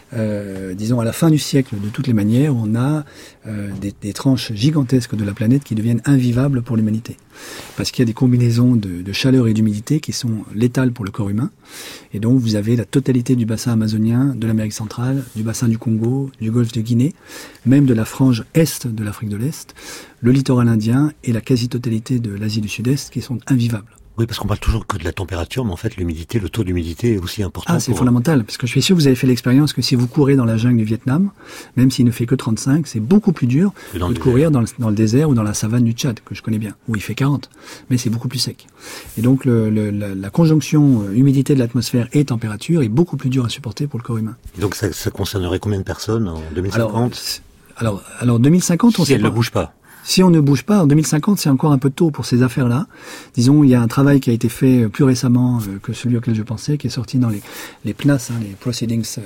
euh, disons à la fin du siècle, de toutes les manières, on a euh, des, des tranches gigantesques de la planète qui deviennent invivables pour l'humanité. Parce qu'il y a des combinaisons de, de chaleur et d'humidité qui sont létales pour le corps humain. Et donc vous avez la totalité du bassin amazonien, de l'Amérique centrale, du bassin du Congo, du golfe de Guinée, même de la frange est de l'Afrique de l'Est, le littoral indien et la quasi-totalité de l'Asie du Sud-Est qui sont invivables. Oui, parce qu'on parle toujours que de la température, mais en fait, l'humidité, le taux d'humidité est aussi important. Ah, c'est pour... fondamental, parce que je suis sûr que vous avez fait l'expérience que si vous courez dans la jungle du Vietnam, même s'il ne fait que trente-cinq, c'est beaucoup plus dur que de courir dans le, dans le désert ou dans la savane du Tchad, que je connais bien, où il fait quarante, mais c'est beaucoup plus sec. Et donc, le, le, la, la conjonction humidité de l'atmosphère et température est beaucoup plus dure à supporter pour le corps humain. Et donc, ça, ça concernerait combien de personnes en deux mille cinquante? Alors, alors, alors deux mille cinquante, on si sait elle pas. ne bouge pas. Si on ne bouge pas, en deux mille cinquante, c'est encore un peu tôt pour ces affaires-là. Disons, il y a un travail qui a été fait plus récemment euh, que celui auquel je pensais, qui est sorti dans les, les P N A S, hein, les Proceedings euh,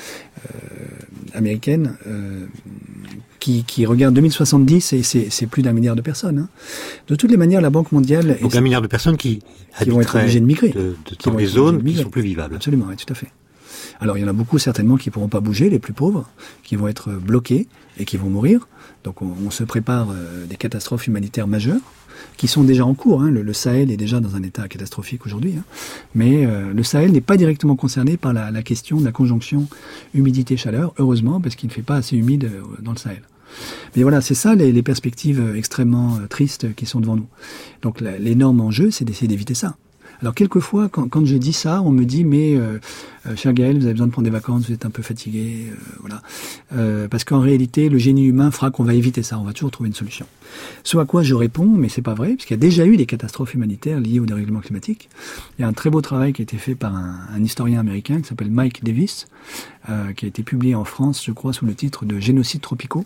euh, américaines, euh, qui, qui regarde deux mille soixante-dix et c'est, c'est plus d'un milliard de personnes. Hein. De toutes les manières, la Banque mondiale... Donc un milliard de personnes qui, qui vont être obligées de migrer. De, de, dans des zones qui sont plus vivables. Absolument, oui, tout à fait. Alors il y en a beaucoup certainement qui ne pourront pas bouger, les plus pauvres, qui vont être bloqués et qui vont mourir. Donc on, on se prépare euh, des catastrophes humanitaires majeures, qui sont déjà en cours. Hein. Le, le Sahel est déjà dans un état catastrophique aujourd'hui. Hein. Mais euh, le Sahel n'est pas directement concerné par la, la question de la conjonction humidité-chaleur, heureusement, parce qu'il ne fait pas assez humide euh, dans le Sahel. Mais voilà, c'est ça les, les perspectives extrêmement euh, tristes qui sont devant nous. Donc la, l'énorme enjeu, c'est d'essayer d'éviter ça. Alors quelquefois, quand, quand je dis ça, on me dit mais euh, euh, cher Gaël, vous avez besoin de prendre des vacances, vous êtes un peu fatigué, euh, voilà. Euh, parce qu'en réalité, le génie humain fera qu'on va éviter ça, on va toujours trouver une solution. Ce à quoi je réponds, mais c'est pas vrai, parce qu'il y a déjà eu des catastrophes humanitaires liées au dérèglement climatique. Il y a un très beau travail qui a été fait par un, un historien américain qui s'appelle Mike Davis, euh, qui a été publié en France, je crois, sous le titre de Génocides tropicaux,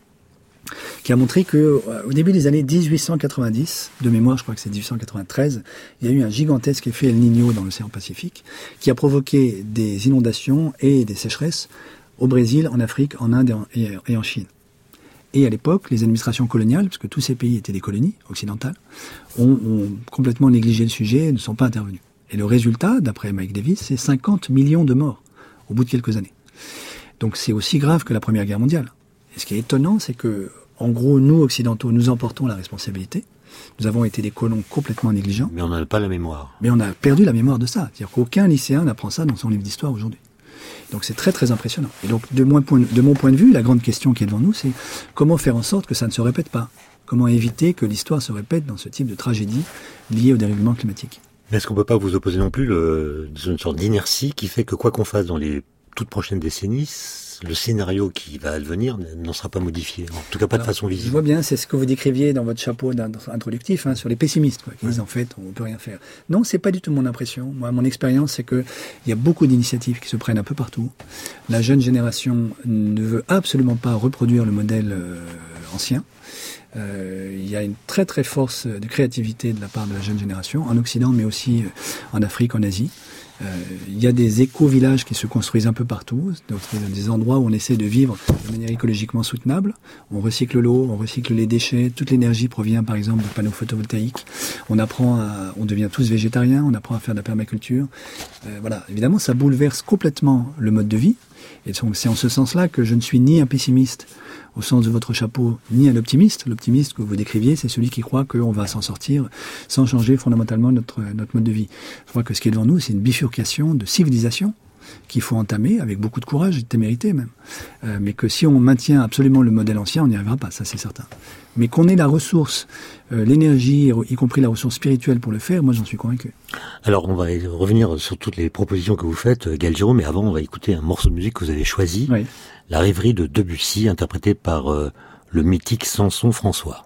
qui a montré que au début des années dix-huit cent quatre-vingt-dix, de mémoire, je crois que c'est dix-huit cent quatre-vingt-treize, il y a eu un gigantesque effet El Niño dans l'océan Pacifique, qui a provoqué des inondations et des sécheresses au Brésil, en Afrique, en Inde et en, et, et en Chine. Et à l'époque, les administrations coloniales, parce que tous ces pays étaient des colonies occidentales, ont, ont complètement négligé le sujet et ne sont pas intervenus. Et le résultat, d'après Mike Davis, c'est cinquante millions de morts au bout de quelques années. Donc c'est aussi grave que la Première Guerre mondiale. Et ce qui est étonnant, c'est que, en gros, nous, occidentaux, nous emportons la responsabilité. Nous avons été des colons complètement négligents. Mais on n'a pas la mémoire. Mais on a perdu la mémoire de ça. C'est-à-dire qu'aucun lycéen n'apprend ça dans son livre d'histoire aujourd'hui. Donc c'est très très impressionnant. Et donc, de mon point de, de mon point de vue, la grande question qui est devant nous, c'est comment faire en sorte que ça ne se répète pas? Comment éviter que l'histoire se répète dans ce type de tragédie liée au dérèglement climatique? Mais est-ce qu'on ne peut pas vous opposer non plus le, une sorte d'inertie qui fait que quoi qu'on fasse dans les toutes prochaines décennies, le scénario qui va advenir n'en sera pas modifié, en tout cas pas Alors, de façon visible. Je vois bien, c'est ce que vous décriviez dans votre chapeau introductif, hein, sur les pessimistes, quoi, qui ouais. disent en fait on ne peut rien faire. Non, c'est pas du tout mon impression. Moi, mon expérience, c'est que il y a beaucoup d'initiatives qui se prennent un peu partout. La jeune génération ne veut absolument pas reproduire le modèle euh, ancien. Euh, il y a une très très force de créativité de la part de la jeune génération, en Occident, mais aussi euh, en Afrique, en Asie. Euh, il y a des éco-villages qui se construisent un peu partout, donc des endroits où on essaie de vivre de manière écologiquement soutenable. On recycle l'eau, on recycle les déchets, toute l'énergie provient par exemple de panneaux photovoltaïques. On apprend à, on devient tous végétariens, on apprend à faire de la permaculture. Euh, voilà, évidemment, ça bouleverse complètement le mode de vie. Et donc, c'est en ce sens-là que je ne suis ni un pessimiste, au sens de votre chapeau, ni un optimiste. L'optimiste que vous décriviez, c'est celui qui croit qu'on va s'en sortir sans changer fondamentalement notre, notre mode de vie. Je crois que ce qui est devant nous, c'est une bifurcation de civilisation qu'il faut entamer avec beaucoup de courage et de témérité même. Euh, mais que si on maintient absolument le modèle ancien, on n'y arrivera pas, ça c'est certain. Mais qu'on ait la ressource, euh, l'énergie, y compris la ressource spirituelle pour le faire, moi j'en suis convaincu. Alors on va revenir sur toutes les propositions que vous faites, Gaël Giraud, mais avant on va écouter un morceau de musique que vous avez choisi, oui. La rêverie de Debussy, interprétée par euh, le mythique Samson François.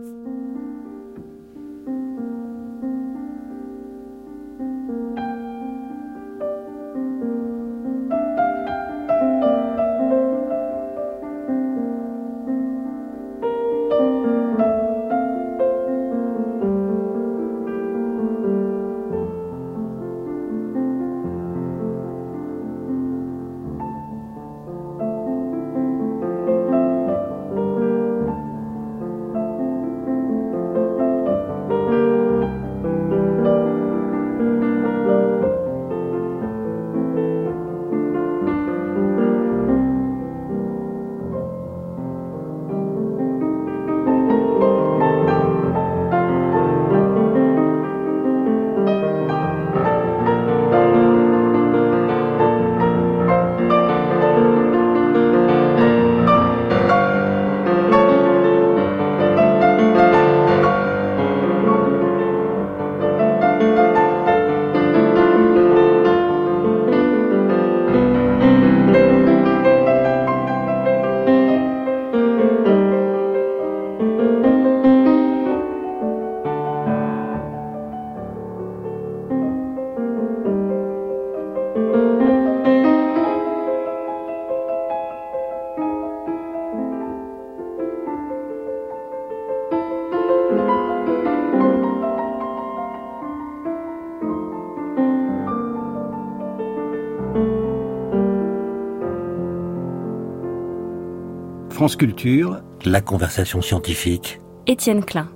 France Culture, la conversation scientifique. Étienne Klein.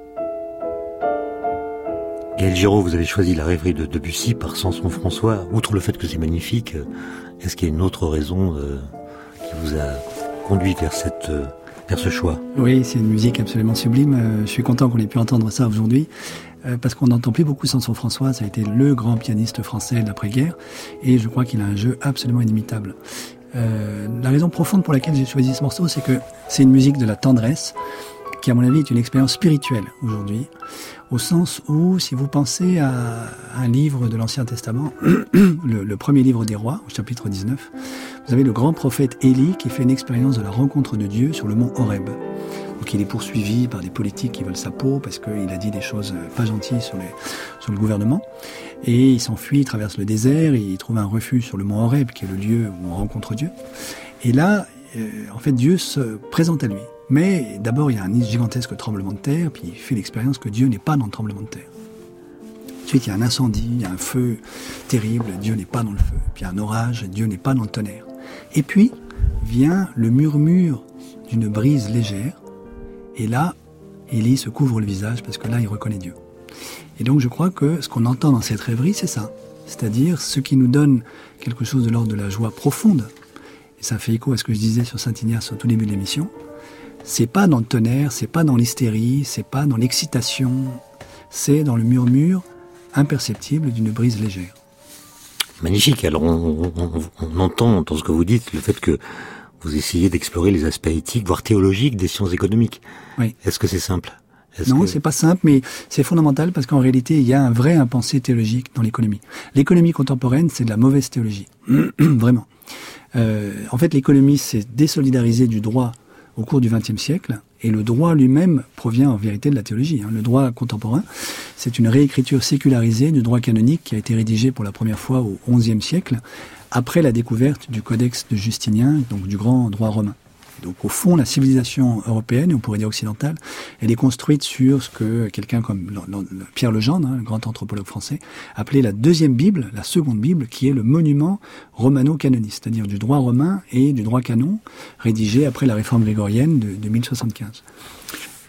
Gaël Giraud, vous avez choisi la rêverie de Debussy par Samson François. Outre le fait que c'est magnifique, est-ce qu'il y a une autre raison euh, qui vous a conduit vers, cette, euh, vers ce choix? Oui, c'est une musique absolument sublime. Euh, je suis content qu'on ait pu entendre ça aujourd'hui. Euh, parce qu'on n'entend plus beaucoup Samson François, ça a été le grand pianiste français d'après-guerre, et je crois qu'il a un jeu absolument inimitable. Euh, la raison profonde pour laquelle j'ai choisi ce morceau, c'est que c'est une musique de la tendresse, qui à mon avis est une expérience spirituelle aujourd'hui, au sens où, si vous pensez à un livre de l'Ancien Testament, le, le premier livre des rois, au chapitre dix-neuf, vous avez le grand prophète Élie qui fait une expérience de la rencontre de Dieu sur le mont Horeb. Donc il est poursuivi par des politiques qui veulent sa peau parce qu'il a dit des choses pas gentilles sur, les, sur le gouvernement. Et il s'enfuit, il traverse le désert, et il trouve un refuge sur le mont Horeb, qui est le lieu où on rencontre Dieu. Et là, euh, en fait, Dieu se présente à lui. Mais d'abord, il y a un gigantesque tremblement de terre, puis il fait l'expérience que Dieu n'est pas dans le tremblement de terre. Ensuite, il y a un incendie, il y a un feu terrible, Dieu n'est pas dans le feu. Puis il y a un orage, Dieu n'est pas dans le tonnerre. Et puis, vient le murmure d'une brise légère, et là, Élie se couvre le visage, parce que là, il reconnaît Dieu. Et donc, je crois que ce qu'on entend dans cette rêverie, c'est ça. C'est-à-dire ce qui nous donne quelque chose de l'ordre de la joie profonde. Et ça fait écho à ce que je disais sur Saint-Ignace au tout début de l'émission. C'est pas dans le tonnerre, c'est pas dans l'hystérie, c'est pas dans l'excitation, c'est dans le murmure imperceptible d'une brise légère. Magnifique. Alors, on, on, on entend dans ce que vous dites le fait que vous essayez d'explorer les aspects éthiques, voire théologiques des sciences économiques. Oui. Est-ce que c'est simple? Est-ce non, que... c'est pas simple, mais c'est fondamental parce qu'en réalité, il y a un vrai impensé théologique dans l'économie. L'économie contemporaine, c'est de la mauvaise théologie. Vraiment. Euh, en fait, l'économie s'est désolidarisée du droit au cours du vingtième siècle, et le droit lui-même provient en vérité de la théologie. Le droit contemporain, c'est une réécriture sécularisée du droit canonique qui a été rédigé pour la première fois au onzième siècle, après la découverte du Codex de Justinien, donc du grand droit romain. Donc au fond, la civilisation européenne, on pourrait dire occidentale, elle est construite sur ce que quelqu'un comme Pierre Legendre, hein, le grand anthropologue français, appelait la deuxième Bible, la seconde Bible, qui est le monument romano-canoniste, c'est-à-dire du droit romain et du droit canon, rédigé après la réforme grégorienne de, de mille soixante-quinze.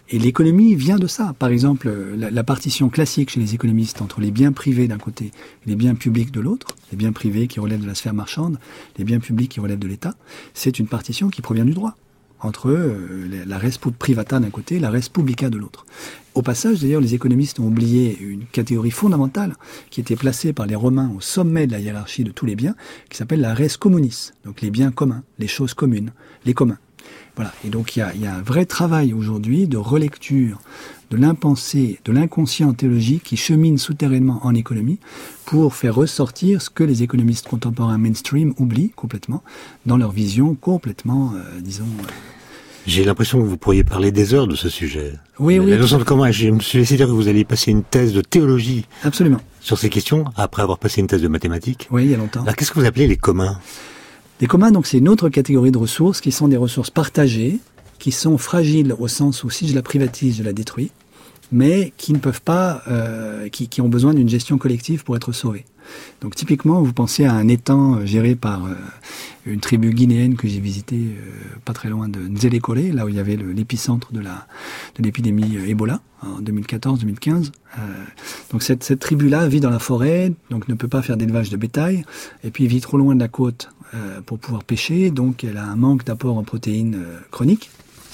Et l'économie vient de ça. Par exemple, la, la partition classique chez les économistes entre les biens privés d'un côté et les biens publics de l'autre, les biens privés qui relèvent de la sphère marchande, les biens publics qui relèvent de l'État, c'est une partition qui provient du droit. Entre euh, la res privata d'un côté et la res publica de l'autre. Au passage, d'ailleurs, les économistes ont oublié une catégorie fondamentale qui était placée par les Romains au sommet de la hiérarchie de tous les biens, qui s'appelle la res communis, donc les biens communs, les choses communes, les communs. Voilà. Et donc il y a, il y a un vrai travail aujourd'hui de relecture de l'impensé, de l'inconscient théologique qui chemine souterrainement en économie pour faire ressortir ce que les économistes contemporains mainstream oublient complètement dans leur vision complètement, euh, disons... Euh, J'ai l'impression que vous pourriez parler des heures de ce sujet. Oui, la, oui. La notion de comment, je me suis laissé dire que vous alliez passer une thèse de théologie. Absolument. Sur ces questions, après avoir passé une thèse de mathématiques. Oui, il y a longtemps. Alors, qu'est-ce que vous appelez les communs? Les communs, donc, c'est une autre catégorie de ressources qui sont des ressources partagées, qui sont fragiles au sens où si je la privatise, je la détruis, mais qui ne peuvent pas, euh, qui, qui ont besoin d'une gestion collective pour être sauvées. Donc typiquement, vous pensez à un étang géré par euh, une tribu guinéenne que j'ai visitée euh, pas très loin de Nzélé-Kolé, là où il y avait le, l'épicentre de la de l'épidémie euh, Ebola en deux mille quatorze deux mille quinze. Euh, donc cette, cette tribu-là vit dans la forêt, donc ne peut pas faire d'élevage de bétail, et puis vit trop loin de la côte euh, pour pouvoir pêcher, donc elle a un manque d'apport en protéines euh, chronique.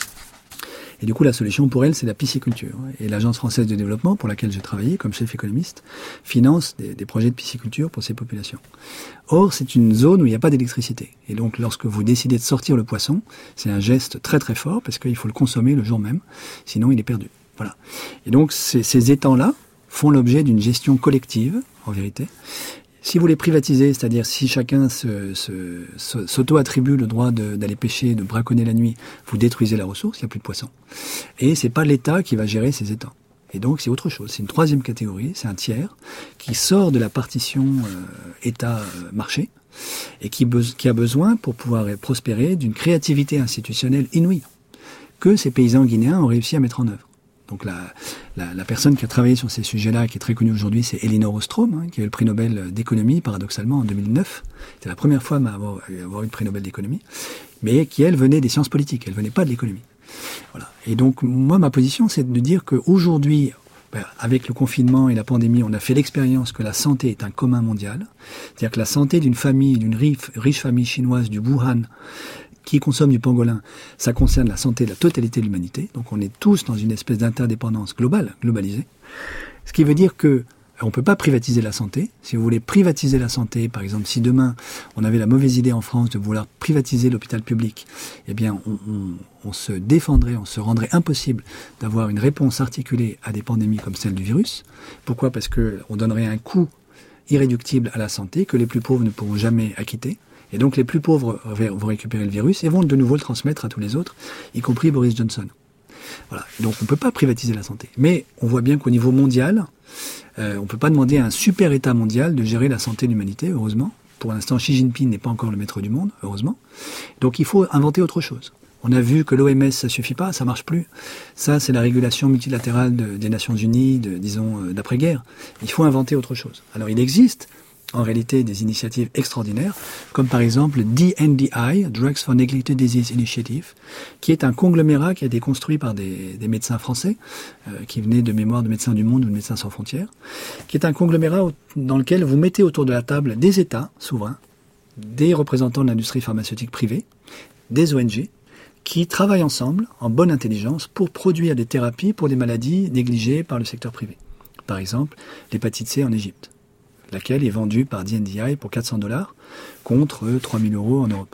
Et du coup, la solution pour elle, c'est la pisciculture. Et l'Agence française de développement, pour laquelle j'ai travaillé comme chef économiste, finance des, des projets de pisciculture pour ces populations. Or, c'est une zone où il n'y a pas d'électricité. Et donc, lorsque vous décidez de sortir le poisson, c'est un geste très très fort parce qu'il faut le consommer le jour même, sinon il est perdu. Voilà. Et donc, ces, ces étangs-là font l'objet d'une gestion collective, en vérité. Si vous les privatisez, c'est-à-dire si chacun se, se, se, s'auto-attribue le droit de, d'aller pêcher, de braconner la nuit, vous détruisez la ressource, il n'y a plus de poissons. Et c'est pas l'État qui va gérer ces étangs. Et donc c'est autre chose, c'est une troisième catégorie, c'est un tiers qui sort de la partition euh, État-marché et qui, be- qui a besoin, pour pouvoir prospérer, d'une créativité institutionnelle inouïe que ces paysans guinéens ont réussi à mettre en œuvre. Donc la, la, la personne qui a travaillé sur ces sujets-là, qui est très connue aujourd'hui, c'est Elinor Ostrom, hein, qui a eu le prix Nobel d'économie, paradoxalement, en deux mille neuf. C'était la première femme à avoir, à avoir eu le prix Nobel d'économie, mais qui, elle, venait des sciences politiques, elle venait pas de l'économie. Voilà. Et donc, moi, ma position, c'est de dire qu'aujourd'hui, ben, avec le confinement et la pandémie, on a fait l'expérience que la santé est un commun mondial. C'est-à-dire que la santé d'une famille, d'une riche, riche famille chinoise du Wuhan, qui consomme du pangolin, ça concerne la santé de la totalité de l'humanité. Donc on est tous dans une espèce d'interdépendance globale, globalisée. Ce qui veut dire que on ne peut pas privatiser la santé. Si vous voulez privatiser la santé, par exemple, si demain on avait la mauvaise idée en France de vouloir privatiser l'hôpital public, eh bien on, on, on se défendrait, on se rendrait impossible d'avoir une réponse articulée à des pandémies comme celle du virus. Pourquoi ? Parce que on donnerait un coût irréductible à la santé que les plus pauvres ne pourront jamais acquitter. Et donc les plus pauvres vont récupérer le virus et vont de nouveau le transmettre à tous les autres, y compris Boris Johnson. Voilà. Donc on ne peut pas privatiser la santé. Mais on voit bien qu'au niveau mondial, euh, on ne peut pas demander à un super État mondial de gérer la santé de l'humanité, heureusement. Pour l'instant, Xi Jinping n'est pas encore le maître du monde, heureusement. Donc il faut inventer autre chose. On a vu que l'O M S, ça suffit pas, ça marche plus. Ça, c'est la régulation multilatérale de, des Nations Unies, de, disons, euh, d'après-guerre. Il faut inventer autre chose. Alors il existe en réalité des initiatives extraordinaires, comme par exemple D N D I, Drugs for Neglected Disease Initiative, qui est un conglomérat qui a été construit par des, des médecins français, euh, qui venaient de mémoire de Médecins du Monde ou de Médecins sans frontières, qui est un conglomérat dans lequel vous mettez autour de la table des États souverains, des représentants de l'industrie pharmaceutique privée, des O N G, qui travaillent ensemble, en bonne intelligence, pour produire des thérapies pour des maladies négligées par le secteur privé. Par exemple, l'hépatite C en Égypte, laquelle est vendue par D N D I pour quatre cents dollars contre trois mille euros en Europe.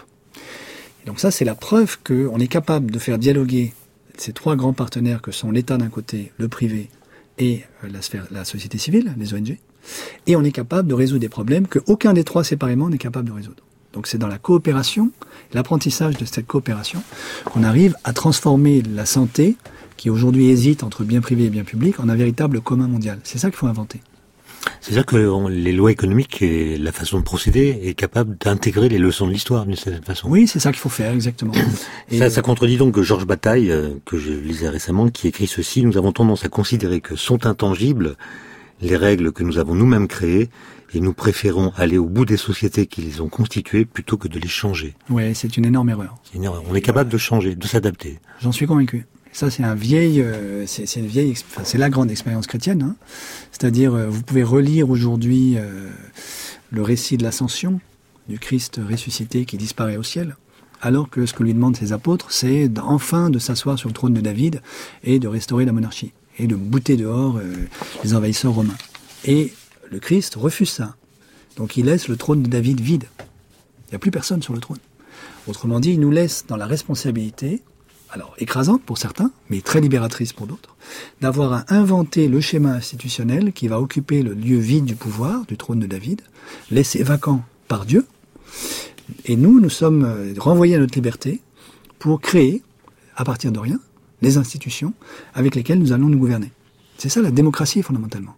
Et donc ça, c'est la preuve qu'on est capable de faire dialoguer ces trois grands partenaires que sont l'État d'un côté, le privé et la, sphère, la société civile, les O N G, et on est capable de résoudre des problèmes qu'aucun des trois séparément n'est capable de résoudre. Donc c'est dans la coopération, l'apprentissage de cette coopération, qu'on arrive à transformer la santé, qui aujourd'hui hésite entre bien privé et bien public, en un véritable commun mondial. C'est ça qu'il faut inventer. C'est-à-dire que on, les lois économiques et la façon de procéder est capable d'intégrer les leçons de l'histoire d'une certaine façon. Oui, c'est ça qu'il faut faire, exactement. Et ça, ça contredit donc Georges Bataille, euh, que je lisais récemment, qui écrit ceci: nous avons tendance à considérer que sont intangibles les règles que nous avons nous-mêmes créées et nous préférons aller au bout des sociétés qui les ont constituées plutôt que de les changer. Oui, c'est une énorme erreur. C'est une erreur. On est capable de changer, de s'adapter. J'en suis convaincu. Ça, c'est un vieil, euh, c'est, c'est une vieille, enfin, c'est la grande expérience chrétienne. Hein. C'est-à-dire, euh, vous pouvez relire aujourd'hui euh, le récit de l'ascension du Christ ressuscité qui disparaît au ciel, alors que ce que lui demandent ses apôtres, c'est enfin de s'asseoir sur le trône de David et de restaurer la monarchie et de bouter dehors euh, les envahisseurs romains. Et le Christ refuse ça. Donc il laisse le trône de David vide. Il n'y a plus personne sur le trône. Autrement dit, il nous laisse dans la responsabilité, alors écrasante pour certains, mais très libératrice pour d'autres, d'avoir à inventer le schéma institutionnel qui va occuper le lieu vide du pouvoir, du trône de David, laissé vacant par Dieu. Et nous, nous sommes renvoyés à notre liberté pour créer, à partir de rien, les institutions avec lesquelles nous allons nous gouverner. C'est ça la démocratie, fondamentalement.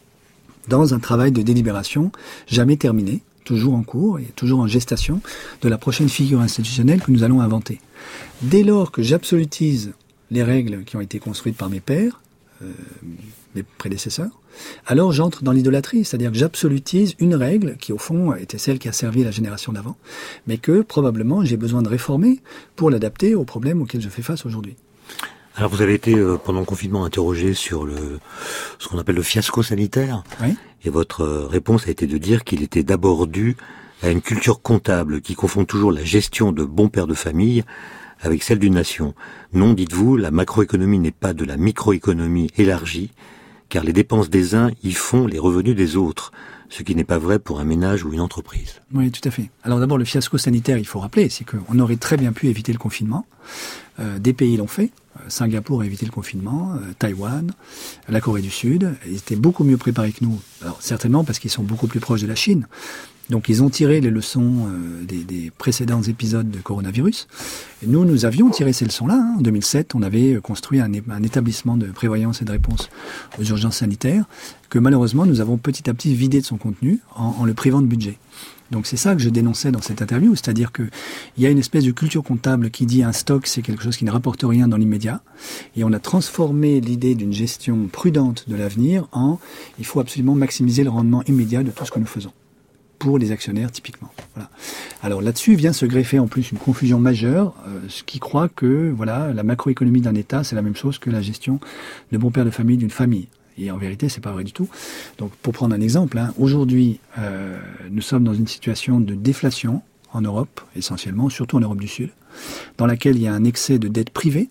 Dans un travail de délibération jamais terminé, toujours en cours et toujours en gestation, de la prochaine figure institutionnelle que nous allons inventer. Dès lors que j'absolutise les règles qui ont été construites par mes pères, euh, mes prédécesseurs, alors j'entre dans l'idolâtrie, c'est-à-dire que j'absolutise une règle qui, au fond, était celle qui a servi la génération d'avant, mais que, probablement, j'ai besoin de réformer pour l'adapter aux problèmes auxquels je fais face aujourd'hui. Alors vous avez été, euh, pendant le confinement, interrogé sur le ce qu'on appelle le fiasco sanitaire, oui. Et votre euh, réponse a été de dire qu'il était d'abord dû à une culture comptable qui confond toujours la gestion de bons pères de famille avec celle d'une nation. Non, dites-vous, la macroéconomie n'est pas de la microéconomie élargie, car les dépenses des uns y font les revenus des autres, ce qui n'est pas vrai pour un ménage ou une entreprise. Oui, tout à fait. Alors d'abord, le fiasco sanitaire, il faut rappeler, c'est qu'on aurait très bien pu éviter le confinement. Euh, des pays l'ont fait. Singapour a évité le confinement, euh, Taïwan, la Corée du Sud. Ils étaient beaucoup mieux préparés que nous. Alors certainement parce qu'ils sont beaucoup plus proches de la Chine. Donc ils ont tiré les leçons euh, des, des précédents épisodes de coronavirus. Et nous, nous avions tiré ces leçons-là. Hein. En deux mille sept, on avait construit un, un établissement de prévoyance et de réponse aux urgences sanitaires que malheureusement nous avons petit à petit vidé de son contenu en, en le privant de budget. Donc c'est ça que je dénonçais dans cette interview, c'est-à-dire qu'il y a une espèce de culture comptable qui dit un stock c'est quelque chose qui ne rapporte rien dans l'immédiat, et on a transformé l'idée d'une gestion prudente de l'avenir en il faut absolument maximiser le rendement immédiat de tout ce que nous faisons, pour les actionnaires typiquement. Voilà. Alors là-dessus vient se greffer en plus une confusion majeure, euh, ce qui croit que voilà la macroéconomie d'un État c'est la même chose que la gestion de bons pères de famille d'une famille. Et en vérité, c'est pas vrai du tout. Donc, pour prendre un exemple, hein, aujourd'hui, euh, nous sommes dans une situation de déflation en Europe, essentiellement, surtout en Europe du Sud, dans laquelle il y a un excès de dette privée.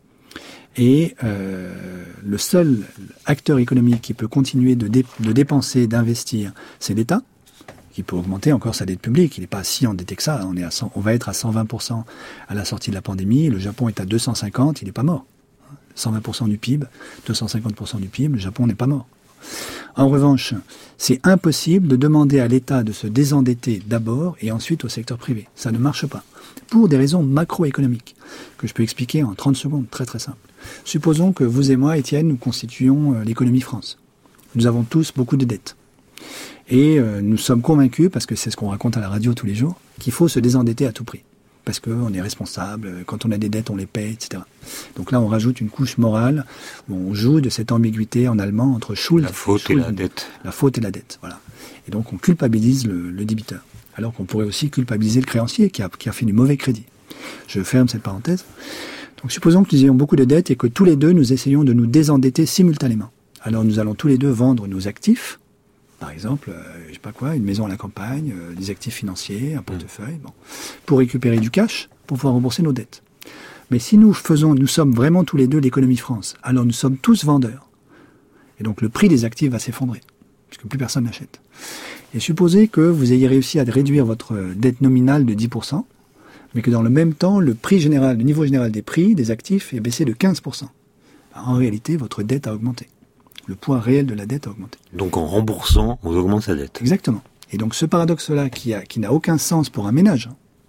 Et euh, le seul acteur économique qui peut continuer de, dé- de dépenser, d'investir, c'est l'État, qui peut augmenter encore sa dette publique. Il n'est pas si endetté que ça. On, est à cent, on va être à cent vingt pour cent à la sortie de la pandémie. Le Japon est à deux cent cinquante, il n'est pas mort. cent vingt pour cent du P I B, deux cent cinquante pour cent du P I B, le Japon n'est pas mort. En revanche, c'est impossible de demander à l'État de se désendetter d'abord et ensuite au secteur privé. Ça ne marche pas. Pour des raisons macroéconomiques, que je peux expliquer en trente secondes, très très simple. Supposons que vous et moi, Étienne, nous constituons euh, l'économie France. Nous avons tous beaucoup de dettes. Et euh, nous sommes convaincus, parce que c'est ce qu'on raconte à la radio tous les jours, qu'il faut se désendetter à tout prix. Parce qu'on est responsable, quand on a des dettes, on les paye, et cetera. Donc là, on rajoute une couche morale, où on joue de cette ambiguïté en allemand entre Schuld, la faute Schuld, et la dette. La faute et la dette, voilà. Et donc on culpabilise le, le débiteur. Alors qu'on pourrait aussi culpabiliser le créancier qui a, qui a fait du mauvais crédit. Je ferme cette parenthèse. Donc supposons que nous ayons beaucoup de dettes et que tous les deux, nous essayons de nous désendetter simultanément. Alors nous allons tous les deux vendre nos actifs, par exemple, euh, je sais pas quoi, une maison à la campagne, euh, des actifs financiers, un portefeuille, bon, pour récupérer du cash, pour pouvoir rembourser nos dettes. Mais si nous faisons, nous sommes vraiment tous les deux l'économie France, alors nous sommes tous vendeurs. Et donc le prix des actifs va s'effondrer, puisque plus personne n'achète. Et supposez que vous ayez réussi à réduire votre dette nominale de dix pour cent, mais que dans le même temps, le prix général, le niveau général des prix des actifs est baissé de quinze pour cent. En réalité, votre dette a augmenté. Le poids réel de la dette a augmenté. Donc en remboursant, on augmente sa dette. Exactement. Et donc ce paradoxe-là, qui, a, qui n'a aucun sens pour un ménage,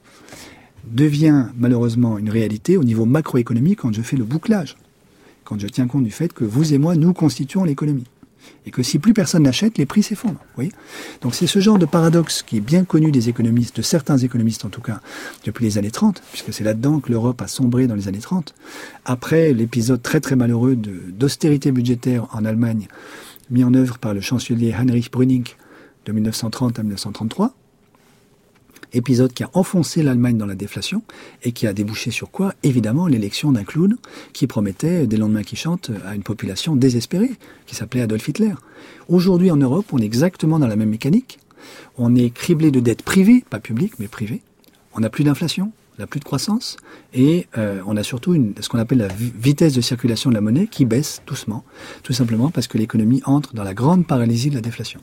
devient malheureusement une réalité au niveau macroéconomique quand je fais le bouclage, quand je tiens compte du fait que vous et moi, nous constituons l'économie. Et que si plus personne n'achète, les prix s'effondrent. Vous voyez ? Donc c'est ce genre de paradoxe qui est bien connu des économistes, de certains économistes en tout cas, depuis les années trente, puisque c'est là-dedans que l'Europe a sombré dans les années trente. Après l'épisode très très malheureux de, d'austérité budgétaire en Allemagne, mis en œuvre par le chancelier Heinrich Brüning de mille neuf cent trente à mille neuf cent trente-trois, Épisode qui a enfoncé l'Allemagne dans la déflation et qui a débouché sur quoi? Évidemment, l'élection d'un clown qui promettait des lendemains qui chantent à une population désespérée, qui s'appelait Adolf Hitler. Aujourd'hui, en Europe, on est exactement dans la même mécanique. On est criblé de dettes privées, pas publiques, mais privées. On n'a plus d'inflation, on n'a plus de croissance, et euh, on a surtout une, ce qu'on appelle la vitesse de circulation de la monnaie qui baisse doucement, tout simplement parce que l'économie entre dans la grande paralysie de la déflation.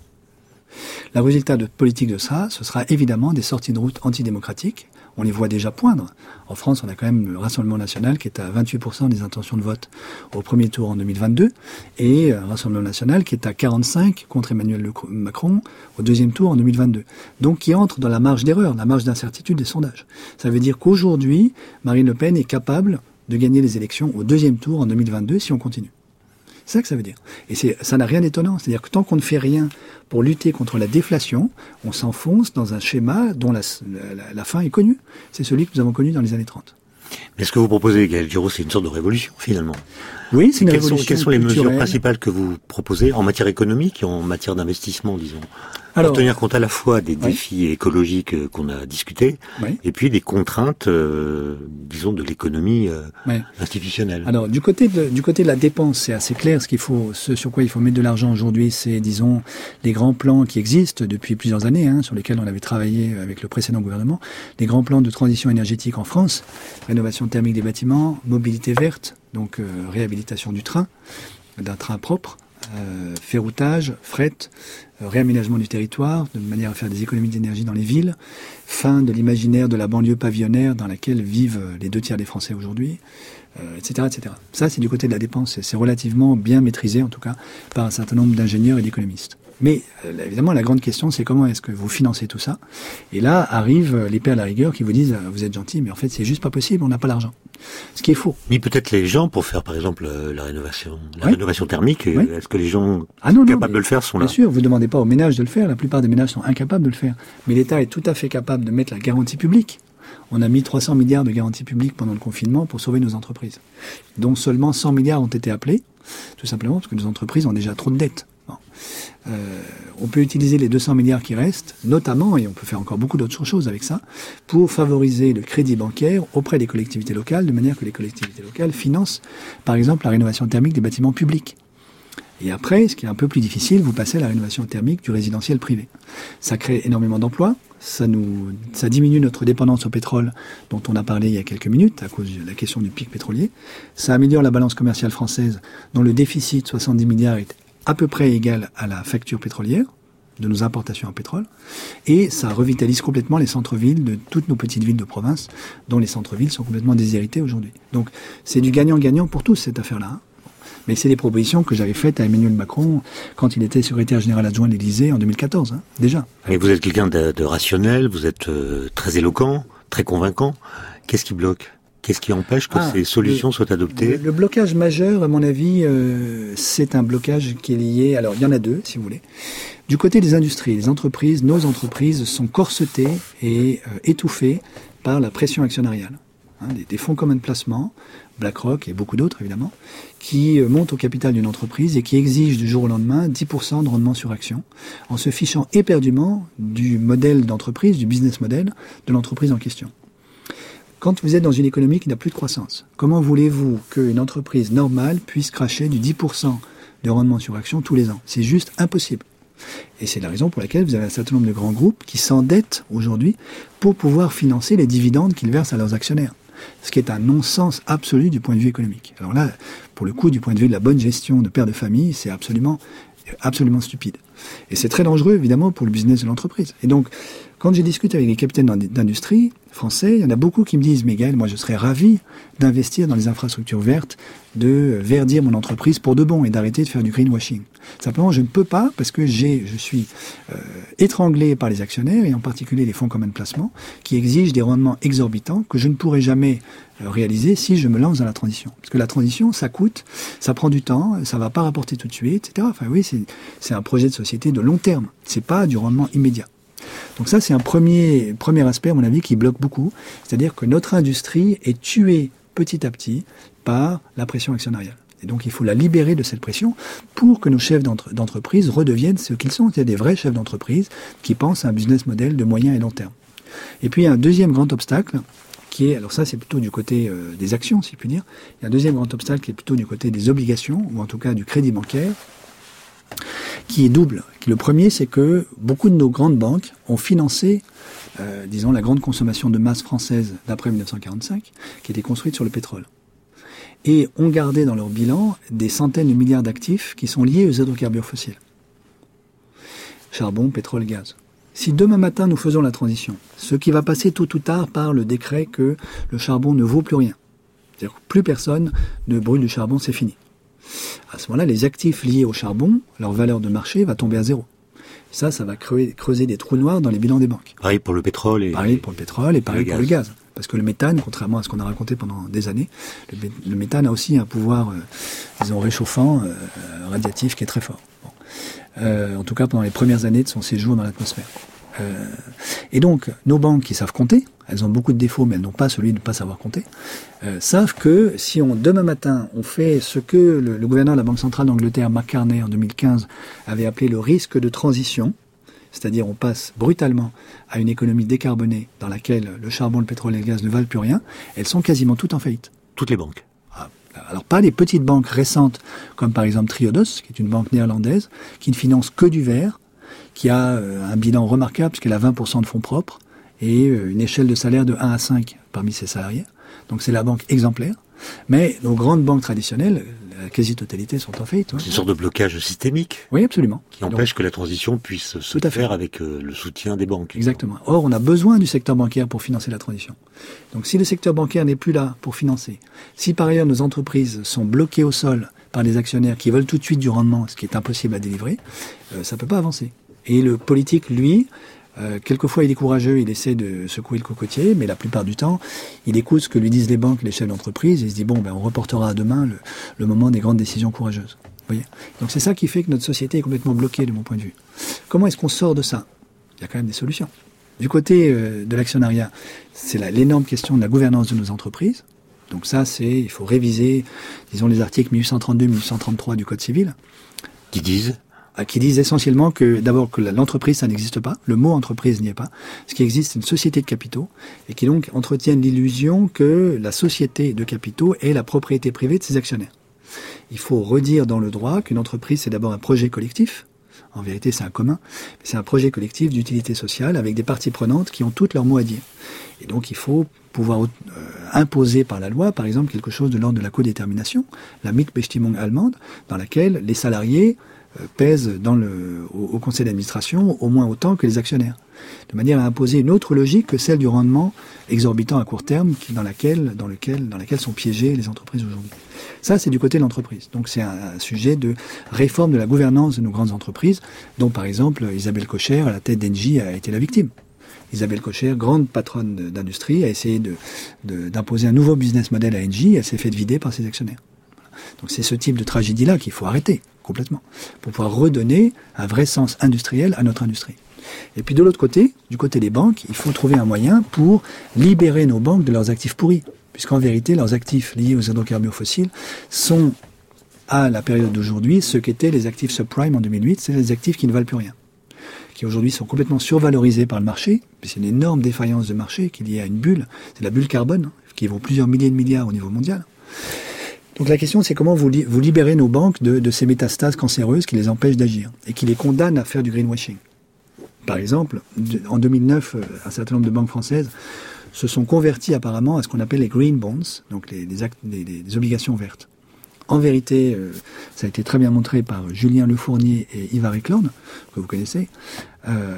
Le résultat de politique de ça, ce sera évidemment des sorties de route antidémocratiques. On les voit déjà poindre. En France, on a quand même le Rassemblement national qui est à vingt-huit pour cent des intentions de vote au premier tour en deux mille vingt-deux et un Rassemblement national qui est à quarante-cinq contre Emmanuel Macron au deuxième tour en deux mille vingt-deux. Donc qui entre dans la marge d'erreur, la marge d'incertitude des sondages. Ça veut dire qu'aujourd'hui, Marine Le Pen est capable de gagner les élections au deuxième tour en deux mille vingt-deux si on continue. C'est ça que ça veut dire. Et c'est, ça n'a rien d'étonnant. C'est-à-dire que tant qu'on ne fait rien pour lutter contre la déflation, on s'enfonce dans un schéma dont la, la, la fin est connue. C'est celui que nous avons connu dans les années trente. Mais ce que vous proposez, Gaël Giraud, c'est une sorte de révolution, finalement. Oui, c'est une quelles révolution sont, quelles sont les culturelle. mesures principales que vous proposez en matière économique et en matière d'investissement, disons, Alors, pour tenir compte à la fois des oui. défis écologiques euh, qu'on a discutés oui. et puis des contraintes, euh, disons, de l'économie euh, oui. institutionnelle. Alors, du côté de, du côté de la dépense, c'est assez clair. Ce qu'il faut, ce sur quoi il faut mettre de l'argent aujourd'hui, c'est, disons, les grands plans qui existent depuis plusieurs années, hein, sur lesquels on avait travaillé avec le précédent gouvernement, les grands plans de transition énergétique en France, rénovation thermique des bâtiments, mobilité verte, donc euh, réhabilitation du train, d'un train propre, euh, ferroutage, fret, euh, réaménagement du territoire, de manière à faire des économies d'énergie dans les villes, fin de l'imaginaire de la banlieue pavillonnaire dans laquelle vivent les deux tiers des Français aujourd'hui, euh, et cetera, et cetera. Ça, c'est du côté de la dépense. C'est relativement bien maîtrisé, en tout cas, par un certain nombre d'ingénieurs et d'économistes. Mais euh, évidemment, la grande question, c'est comment est-ce que vous financez tout ça? Et là arrivent les pères à la rigueur qui vous disent « Vous êtes gentil, mais en fait, c'est juste pas possible, on n'a pas l'argent. » Ce qui est faux. Mais peut-être les gens, pour faire par exemple euh, la rénovation, la oui. rénovation thermique, oui. est-ce que les gens ah non, capables non, de le faire sont bien là? Bien sûr, vous ne demandez pas aux ménages de le faire. La plupart des ménages sont incapables de le faire. Mais l'État est tout à fait capable de mettre la garantie publique. On a mis trois cents milliards de garantie publique pendant le confinement pour sauver nos entreprises, dont seulement cent milliards ont été appelés, tout simplement parce que nos entreprises ont déjà trop de dettes. Bon. Euh, on peut utiliser les deux cents milliards qui restent, notamment, et on peut faire encore beaucoup d'autres choses avec ça, pour favoriser le crédit bancaire auprès des collectivités locales, de manière que les collectivités locales financent, par exemple, la rénovation thermique des bâtiments publics. Et après, ce qui est un peu plus difficile, vous passez à la rénovation thermique du résidentiel privé. Ça crée énormément d'emplois, ça nous, ça diminue notre dépendance au pétrole, dont on a parlé il y a quelques minutes, à cause de la question du pic pétrolier. Ça améliore la balance commerciale française, dont le déficit, soixante-dix milliards, est à peu près égal à la facture pétrolière de nos importations en pétrole, et ça revitalise complètement les centres-villes de toutes nos petites villes de province, dont les centres-villes sont complètement déshérités aujourd'hui. Donc c'est du gagnant-gagnant pour tous, cette affaire-là. Hein. Mais c'est des propositions que j'avais faites à Emmanuel Macron quand il était secrétaire général adjoint de l'Élysée en deux mille quatorze, hein, déjà. Et vous êtes quelqu'un de, de rationnel, vous êtes euh, très éloquent, très convaincant. Qu'est-ce qui bloque ? Qu'est-ce qui empêche que ah, ces solutions le, soient adoptées? le, le blocage majeur, à mon avis, euh, c'est un blocage qui est lié... Alors, il y en a deux, si vous voulez. Du côté des industries, les entreprises, nos entreprises sont corsetées et euh, étouffées par la pression actionnariale. Hein, des, des fonds communs de placement, BlackRock et beaucoup d'autres, évidemment, qui euh, montent au capital d'une entreprise et qui exigent du jour au lendemain dix pour cent de rendement sur action, en se fichant éperdument du modèle d'entreprise, du business model de l'entreprise en question. Quand vous êtes dans une économie qui n'a plus de croissance, comment voulez-vous qu'une entreprise normale puisse cracher du dix pour cent de rendement sur action tous les ans? C'est juste impossible. Et c'est la raison pour laquelle vous avez un certain nombre de grands groupes qui s'endettent aujourd'hui pour pouvoir financer les dividendes qu'ils versent à leurs actionnaires. Ce qui est un non-sens absolu du point de vue économique. Alors là, pour le coup, du point de vue de la bonne gestion de père de famille, c'est absolument, absolument stupide. Et c'est très dangereux, évidemment, pour le business de l'entreprise. Et donc, quand j'ai discuté avec les capitaines d'industrie français, il y en a beaucoup qui me disent « Mais Gaël, moi je serais ravi d'investir dans les infrastructures vertes, de verdir mon entreprise pour de bon et d'arrêter de faire du greenwashing. » Simplement, je ne peux pas parce que j'ai, je suis euh, étranglé par les actionnaires, et en particulier les fonds communs de placement, qui exigent des rendements exorbitants que je ne pourrai jamais euh, réaliser si je me lance dans la transition. Parce que la transition, ça coûte, ça prend du temps, ça va pas rapporter tout de suite, et cetera. Enfin oui, c'est, c'est un projet de société de long terme. C'est pas du rendement immédiat. Donc ça, c'est un premier, premier aspect, à mon avis, qui bloque beaucoup. C'est-à-dire que notre industrie est tuée petit à petit par la pression actionnariale. Et donc, il faut la libérer de cette pression pour que nos chefs d'entre- d'entreprise redeviennent ce qu'ils sont, c'est-à-dire des vrais chefs d'entreprise qui pensent à un business model de moyen et long terme. Et puis il y a un deuxième grand obstacle, qui est, alors ça c'est plutôt du côté euh, des actions, si je puis dire. Il y a un deuxième grand obstacle qui est plutôt du côté des obligations, ou en tout cas du crédit bancaire, qui est double. Le premier, c'est que beaucoup de nos grandes banques ont financé, euh, disons, la grande consommation de masse française d'après mille neuf cent quarante-cinq, qui était construite sur le pétrole. Et ont gardé dans leur bilan des centaines de milliards d'actifs qui sont liés aux hydrocarbures fossiles. Charbon, pétrole, gaz. Si demain matin nous faisons la transition, ce qui va passer tôt ou tard par le décret que le charbon ne vaut plus rien, c'est-à-dire que plus personne ne brûle du charbon, c'est fini. À ce moment-là, les actifs liés au charbon, leur valeur de marché va tomber à zéro. Ça, ça va creuser, creuser des trous noirs dans les bilans des banques. Pareil pour le pétrole et pareil pour le pétrole et pareil le pour le gaz. Parce que le méthane, contrairement à ce qu'on a raconté pendant des années, le, le méthane a aussi un pouvoir, euh, disons, réchauffant, euh, radiatif, qui est très fort. Bon. Euh, en tout cas, pendant les premières années de son séjour dans l'atmosphère. Euh, et donc, nos banques qui savent compter, elles ont beaucoup de défauts, mais elles n'ont pas celui de ne pas savoir compter, euh, savent que si on, demain matin, on fait ce que le, le gouverneur de la Banque centrale d'Angleterre, Mark Carney, en deux mille quinze, avait appelé le risque de transition, c'est-à-dire on passe brutalement à une économie décarbonée dans laquelle le charbon, le pétrole et le gaz ne valent plus rien, elles sont quasiment toutes en faillite. Toutes les banques. Alors pas les petites banques récentes, comme par exemple Triodos, qui est une banque néerlandaise, qui ne finance que du verre, qui a un bilan remarquable, puisqu'elle a vingt pour cent de fonds propres, et une échelle de salaire de un à cinq parmi ses salariés. Donc c'est la banque exemplaire. Mais nos grandes banques traditionnelles, la quasi-totalité sont en faillite. C'est une sorte de blocage systémique. Oui, absolument. Qui empêche Donc, que la transition puisse se faire avec euh, le soutien des banques. Exactement. Or, on a besoin du secteur bancaire pour financer la transition. Donc si le secteur bancaire n'est plus là pour financer, si par ailleurs nos entreprises sont bloquées au sol par des actionnaires qui veulent tout de suite du rendement, ce qui est impossible à délivrer, euh, ça ne peut pas avancer. Et le politique, lui, Euh, quelquefois, il est courageux, il essaie de secouer le cocotier, mais la plupart du temps, il écoute ce que lui disent les banques, les chefs d'entreprise, et il se dit, bon, ben, on reportera à demain le, le moment des grandes décisions courageuses. Vous voyez ? Donc c'est ça qui fait que notre société est complètement bloquée, de mon point de vue. Comment est-ce qu'on sort de ça ? Il y a quand même des solutions. Du côté euh, de l'actionnariat, c'est la, l'énorme question de la gouvernance de nos entreprises. Donc ça, c'est, il faut réviser, disons, les articles mille huit cent trente-deux, mille huit cent trente-trois du Code civil. Qui disent qui disent essentiellement que, d'abord, que l'entreprise, ça n'existe pas. Le mot entreprise n'y est pas. Ce qui existe, c'est une société de capitaux, et qui donc entretiennent l'illusion que la société de capitaux est la propriété privée de ses actionnaires. Il faut redire dans le droit qu'une entreprise, c'est d'abord un projet collectif. En vérité, c'est un commun. C'est un projet collectif d'utilité sociale avec des parties prenantes qui ont toutes leur mot à dire. Et donc, il faut pouvoir euh, imposer par la loi, par exemple, quelque chose de l'ordre de la codétermination, la Mitbestimmung allemande, dans laquelle les salariés pèsent dans le, au, au conseil d'administration au moins autant que les actionnaires, de manière à imposer une autre logique que celle du rendement exorbitant à court terme qui, dans, laquelle, dans, lequel, dans laquelle sont piégées les entreprises aujourd'hui. Ça, c'est du côté de l'entreprise. Donc c'est un, un sujet de réforme de la gouvernance de nos grandes entreprises, dont par exemple Isabelle Kocher, à la tête d'Engie, a été la victime. Isabelle Kocher, grande patronne d'industrie, a essayé de, de, d'imposer un nouveau business model à Engie, elle s'est fait vider par ses actionnaires. Donc c'est ce type de tragédie-là qu'il faut arrêter complètement, pour pouvoir redonner un vrai sens industriel à notre industrie. Et puis de l'autre côté, du côté des banques, il faut trouver un moyen pour libérer nos banques de leurs actifs pourris, puisqu'en vérité, leurs actifs liés aux hydrocarbures fossiles sont, à la période d'aujourd'hui, ce qu'étaient les actifs subprime en deux mille huit, c'est les actifs qui ne valent plus rien, qui aujourd'hui sont complètement survalorisés par le marché, puisque c'est une énorme défaillance de marché qui est liée à une bulle, c'est la bulle carbone, qui vaut plusieurs milliers de milliards au niveau mondial. Donc la question, c'est comment vous, li- vous libérez nos banques de, de ces métastases cancéreuses qui les empêchent d'agir et qui les condamnent à faire du greenwashing. Par exemple, de, en deux mille neuf, un certain nombre de banques françaises se sont converties apparemment à ce qu'on appelle les green bonds, donc les, les, actes, les, les obligations vertes. En vérité, euh, ça a été très bien montré par Julien Lefournier et Ivar Eklund, que vous connaissez. Euh,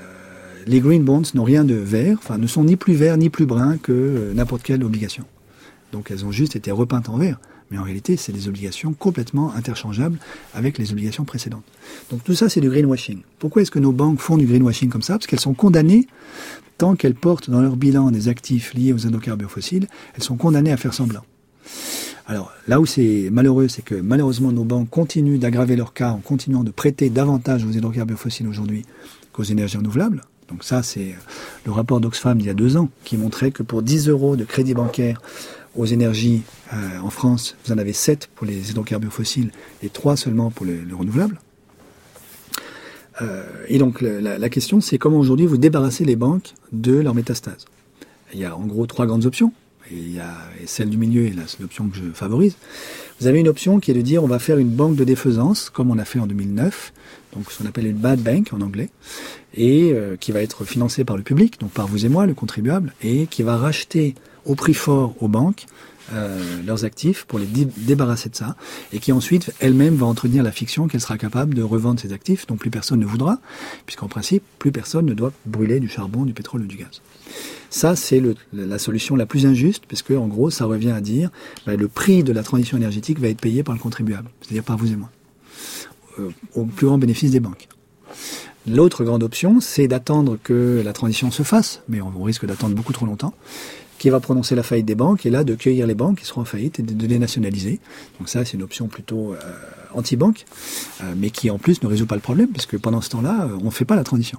les green bonds n'ont rien de vert, enfin ne sont ni plus verts ni plus bruns que euh, n'importe quelle obligation. Donc elles ont juste été repeintes en vert. Mais en réalité, c'est des obligations complètement interchangeables avec les obligations précédentes. Donc tout ça, c'est du greenwashing. Pourquoi est-ce que nos banques font du greenwashing comme ça ? Parce qu'elles sont condamnées, tant qu'elles portent dans leur bilan des actifs liés aux hydrocarbures fossiles, elles sont condamnées à faire semblant. Alors là où c'est malheureux, c'est que malheureusement nos banques continuent d'aggraver leur cas en continuant de prêter davantage aux hydrocarbures fossiles aujourd'hui qu'aux énergies renouvelables. Donc ça, c'est le rapport d'Oxfam d'il y a deux ans qui montrait que pour dix euros de crédit bancaire aux énergies euh, en France, vous en avez sept pour les hydrocarbures fossiles et trois seulement pour le, le renouvelable. Euh, et donc la, la question, c'est comment aujourd'hui vous débarrassez les banques de leur métastase. Il y a en gros trois grandes options. Et il y a et celle du milieu, et là c'est l'option que je favorise. Vous avez une option qui est de dire on va faire une banque de défaisance, comme on a fait en deux mille neuf, donc ce qu'on appelle une bad bank en anglais, et euh, qui va être financée par le public, donc par vous et moi, le contribuable, et qui va racheter au prix fort aux banques euh, leurs actifs pour les dé- débarrasser de ça, et qui ensuite elle-même va entretenir la fiction qu'elle sera capable de revendre ses actifs, dont plus personne ne voudra, puisqu'en principe, plus personne ne doit brûler du charbon, du pétrole ou du gaz. Ça, c'est le, la solution la plus injuste, parce que en gros, ça revient à dire bah, le prix de la transition énergétique va être payé par le contribuable, c'est-à-dire par vous et moi, euh, au plus grand bénéfice des banques. L'autre grande option, c'est d'attendre que la transition se fasse, mais on, on risque d'attendre beaucoup trop longtemps, qui va prononcer la faillite des banques, et là, de cueillir les banques qui seront en faillite et de, de les nationaliser. Donc ça, c'est une option plutôt euh, anti-banque, euh, mais qui en plus ne résout pas le problème, parce que pendant ce temps-là, euh, on ne fait pas la transition.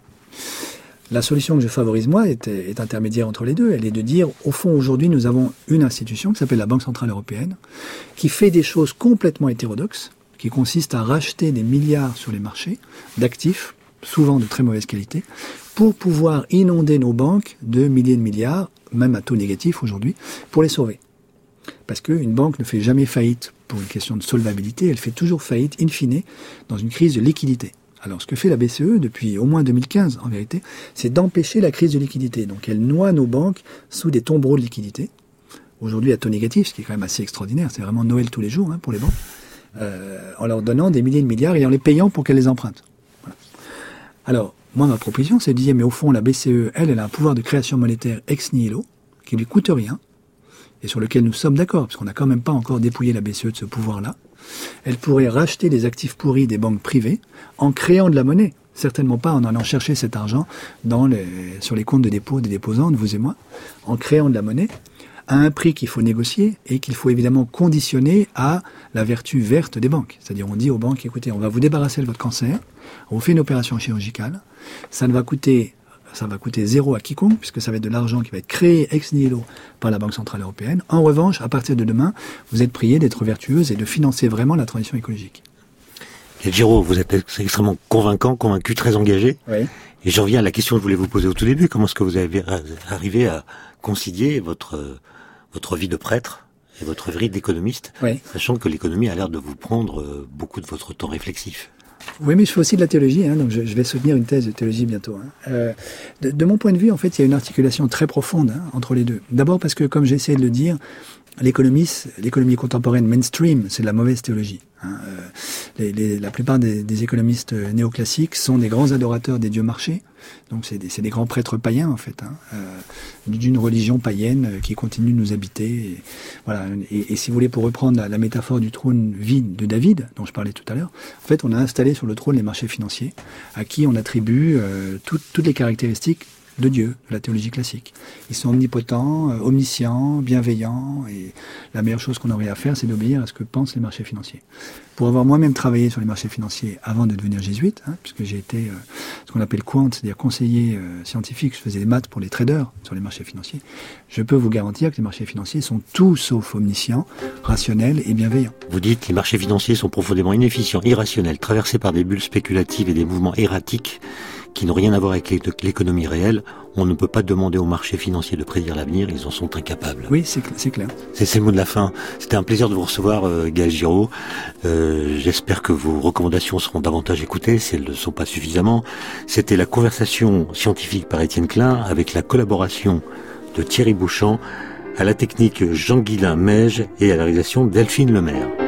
La solution que je favorise, moi, est, est intermédiaire entre les deux. Elle est de dire, au fond, aujourd'hui, nous avons une institution qui s'appelle la Banque Centrale Européenne, qui fait des choses complètement hétérodoxes, qui consiste à racheter des milliards sur les marchés d'actifs, souvent de très mauvaise qualité, pour pouvoir inonder nos banques de milliers de milliards, même à taux négatif aujourd'hui, pour les sauver. Parce qu'une banque ne fait jamais faillite pour une question de solvabilité, elle fait toujours faillite, in fine, dans une crise de liquidité. Alors, ce que fait la B C E depuis au moins deux mille quinze, en vérité, c'est d'empêcher la crise de liquidité. Donc, elle noie nos banques sous des tombereaux de liquidité. Aujourd'hui, à taux négatif, ce qui est quand même assez extraordinaire. C'est vraiment Noël tous les jours hein, pour les banques. Euh, en leur donnant des milliers de milliards et en les payant pour qu'elles les empruntent. Voilà. Alors, moi, ma proposition, c'est de dire, mais au fond, la B C E, elle, elle a un pouvoir de création monétaire ex nihilo, qui lui coûte rien, et sur lequel nous sommes d'accord, parce qu'on n'a quand même pas encore dépouillé la B C E de ce pouvoir-là. Elle pourrait racheter les actifs pourris des banques privées en créant de la monnaie. Certainement pas en allant chercher cet argent dans les, sur les comptes de dépôt des déposantes, vous et moi, en créant de la monnaie à un prix qu'il faut négocier et qu'il faut évidemment conditionner à la vertu verte des banques. C'est-à-dire on dit aux banques, écoutez, on va vous débarrasser de votre cancer, on vous fait une opération chirurgicale, ça ne va coûter... ça va coûter zéro à quiconque, puisque ça va être de l'argent qui va être créé ex nihilo par la Banque Centrale Européenne. En revanche, à partir de demain, vous êtes priés d'être vertueuse et de financer vraiment la transition écologique. Giro, vous êtes extrêmement convaincant, convaincu, très engagé. Oui. Et j'en reviens à la question que je voulais vous poser au tout début. Comment est-ce que vous avez arrivé à concilier votre, votre vie de prêtre et votre vie d'économiste, oui. Sachant que l'économie a l'air de vous prendre beaucoup de votre temps réflexif? Oui, mais je fais aussi de la théologie, hein, donc je, je vais soutenir une thèse de théologie bientôt. Hein. Euh, de, de mon point de vue, en fait, il y a une articulation très profonde hein, entre les deux. D'abord parce que, comme j'ai essayé de le dire, l'économie, l'économie contemporaine mainstream, c'est de la mauvaise théologie. Hein. Euh, les, les, la plupart des, des économistes néoclassiques sont des grands adorateurs des dieux marchés. Donc c'est des, c'est des grands prêtres païens en fait, hein, euh, d'une religion païenne qui continue de nous habiter. Et, voilà. Et, et si vous voulez, pour reprendre la, la métaphore du trône vide de David, dont je parlais tout à l'heure, en fait, on a installé sur le trône les marchés financiers, à qui on attribue euh, tout, toutes les caractéristiques de Dieu, de la théologie classique. Ils sont omnipotents, euh, omniscients, bienveillants, et la meilleure chose qu'on aurait à faire, c'est d'obéir à ce que pensent les marchés financiers. Pour avoir moi-même travaillé sur les marchés financiers avant de devenir jésuite, hein, puisque j'ai été euh, ce qu'on appelle quant, c'est-à-dire conseiller euh, scientifique, je faisais des maths pour les traders sur les marchés financiers, je peux vous garantir que les marchés financiers sont tout sauf omniscients, rationnels et bienveillants. Vous dites que les marchés financiers sont profondément inefficients, irrationnels, traversés par des bulles spéculatives et des mouvements erratiques qui n'ont rien à voir avec l'économie réelle. On ne peut pas demander aux marchés financiers de prédire l'avenir, ils en sont incapables. Oui, c'est, c'est clair. C'est, c'est le mot de la fin. C'était un plaisir de vous recevoir, euh, Gaël Giraud. Euh, j'espère que vos recommandations seront davantage écoutées, si elles ne le sont pas suffisamment. C'était la conversation scientifique par Étienne Klein, avec la collaboration de Thierry Bouchant, à la technique Jean-Guilain Meige et à la réalisation Delphine Lemaire.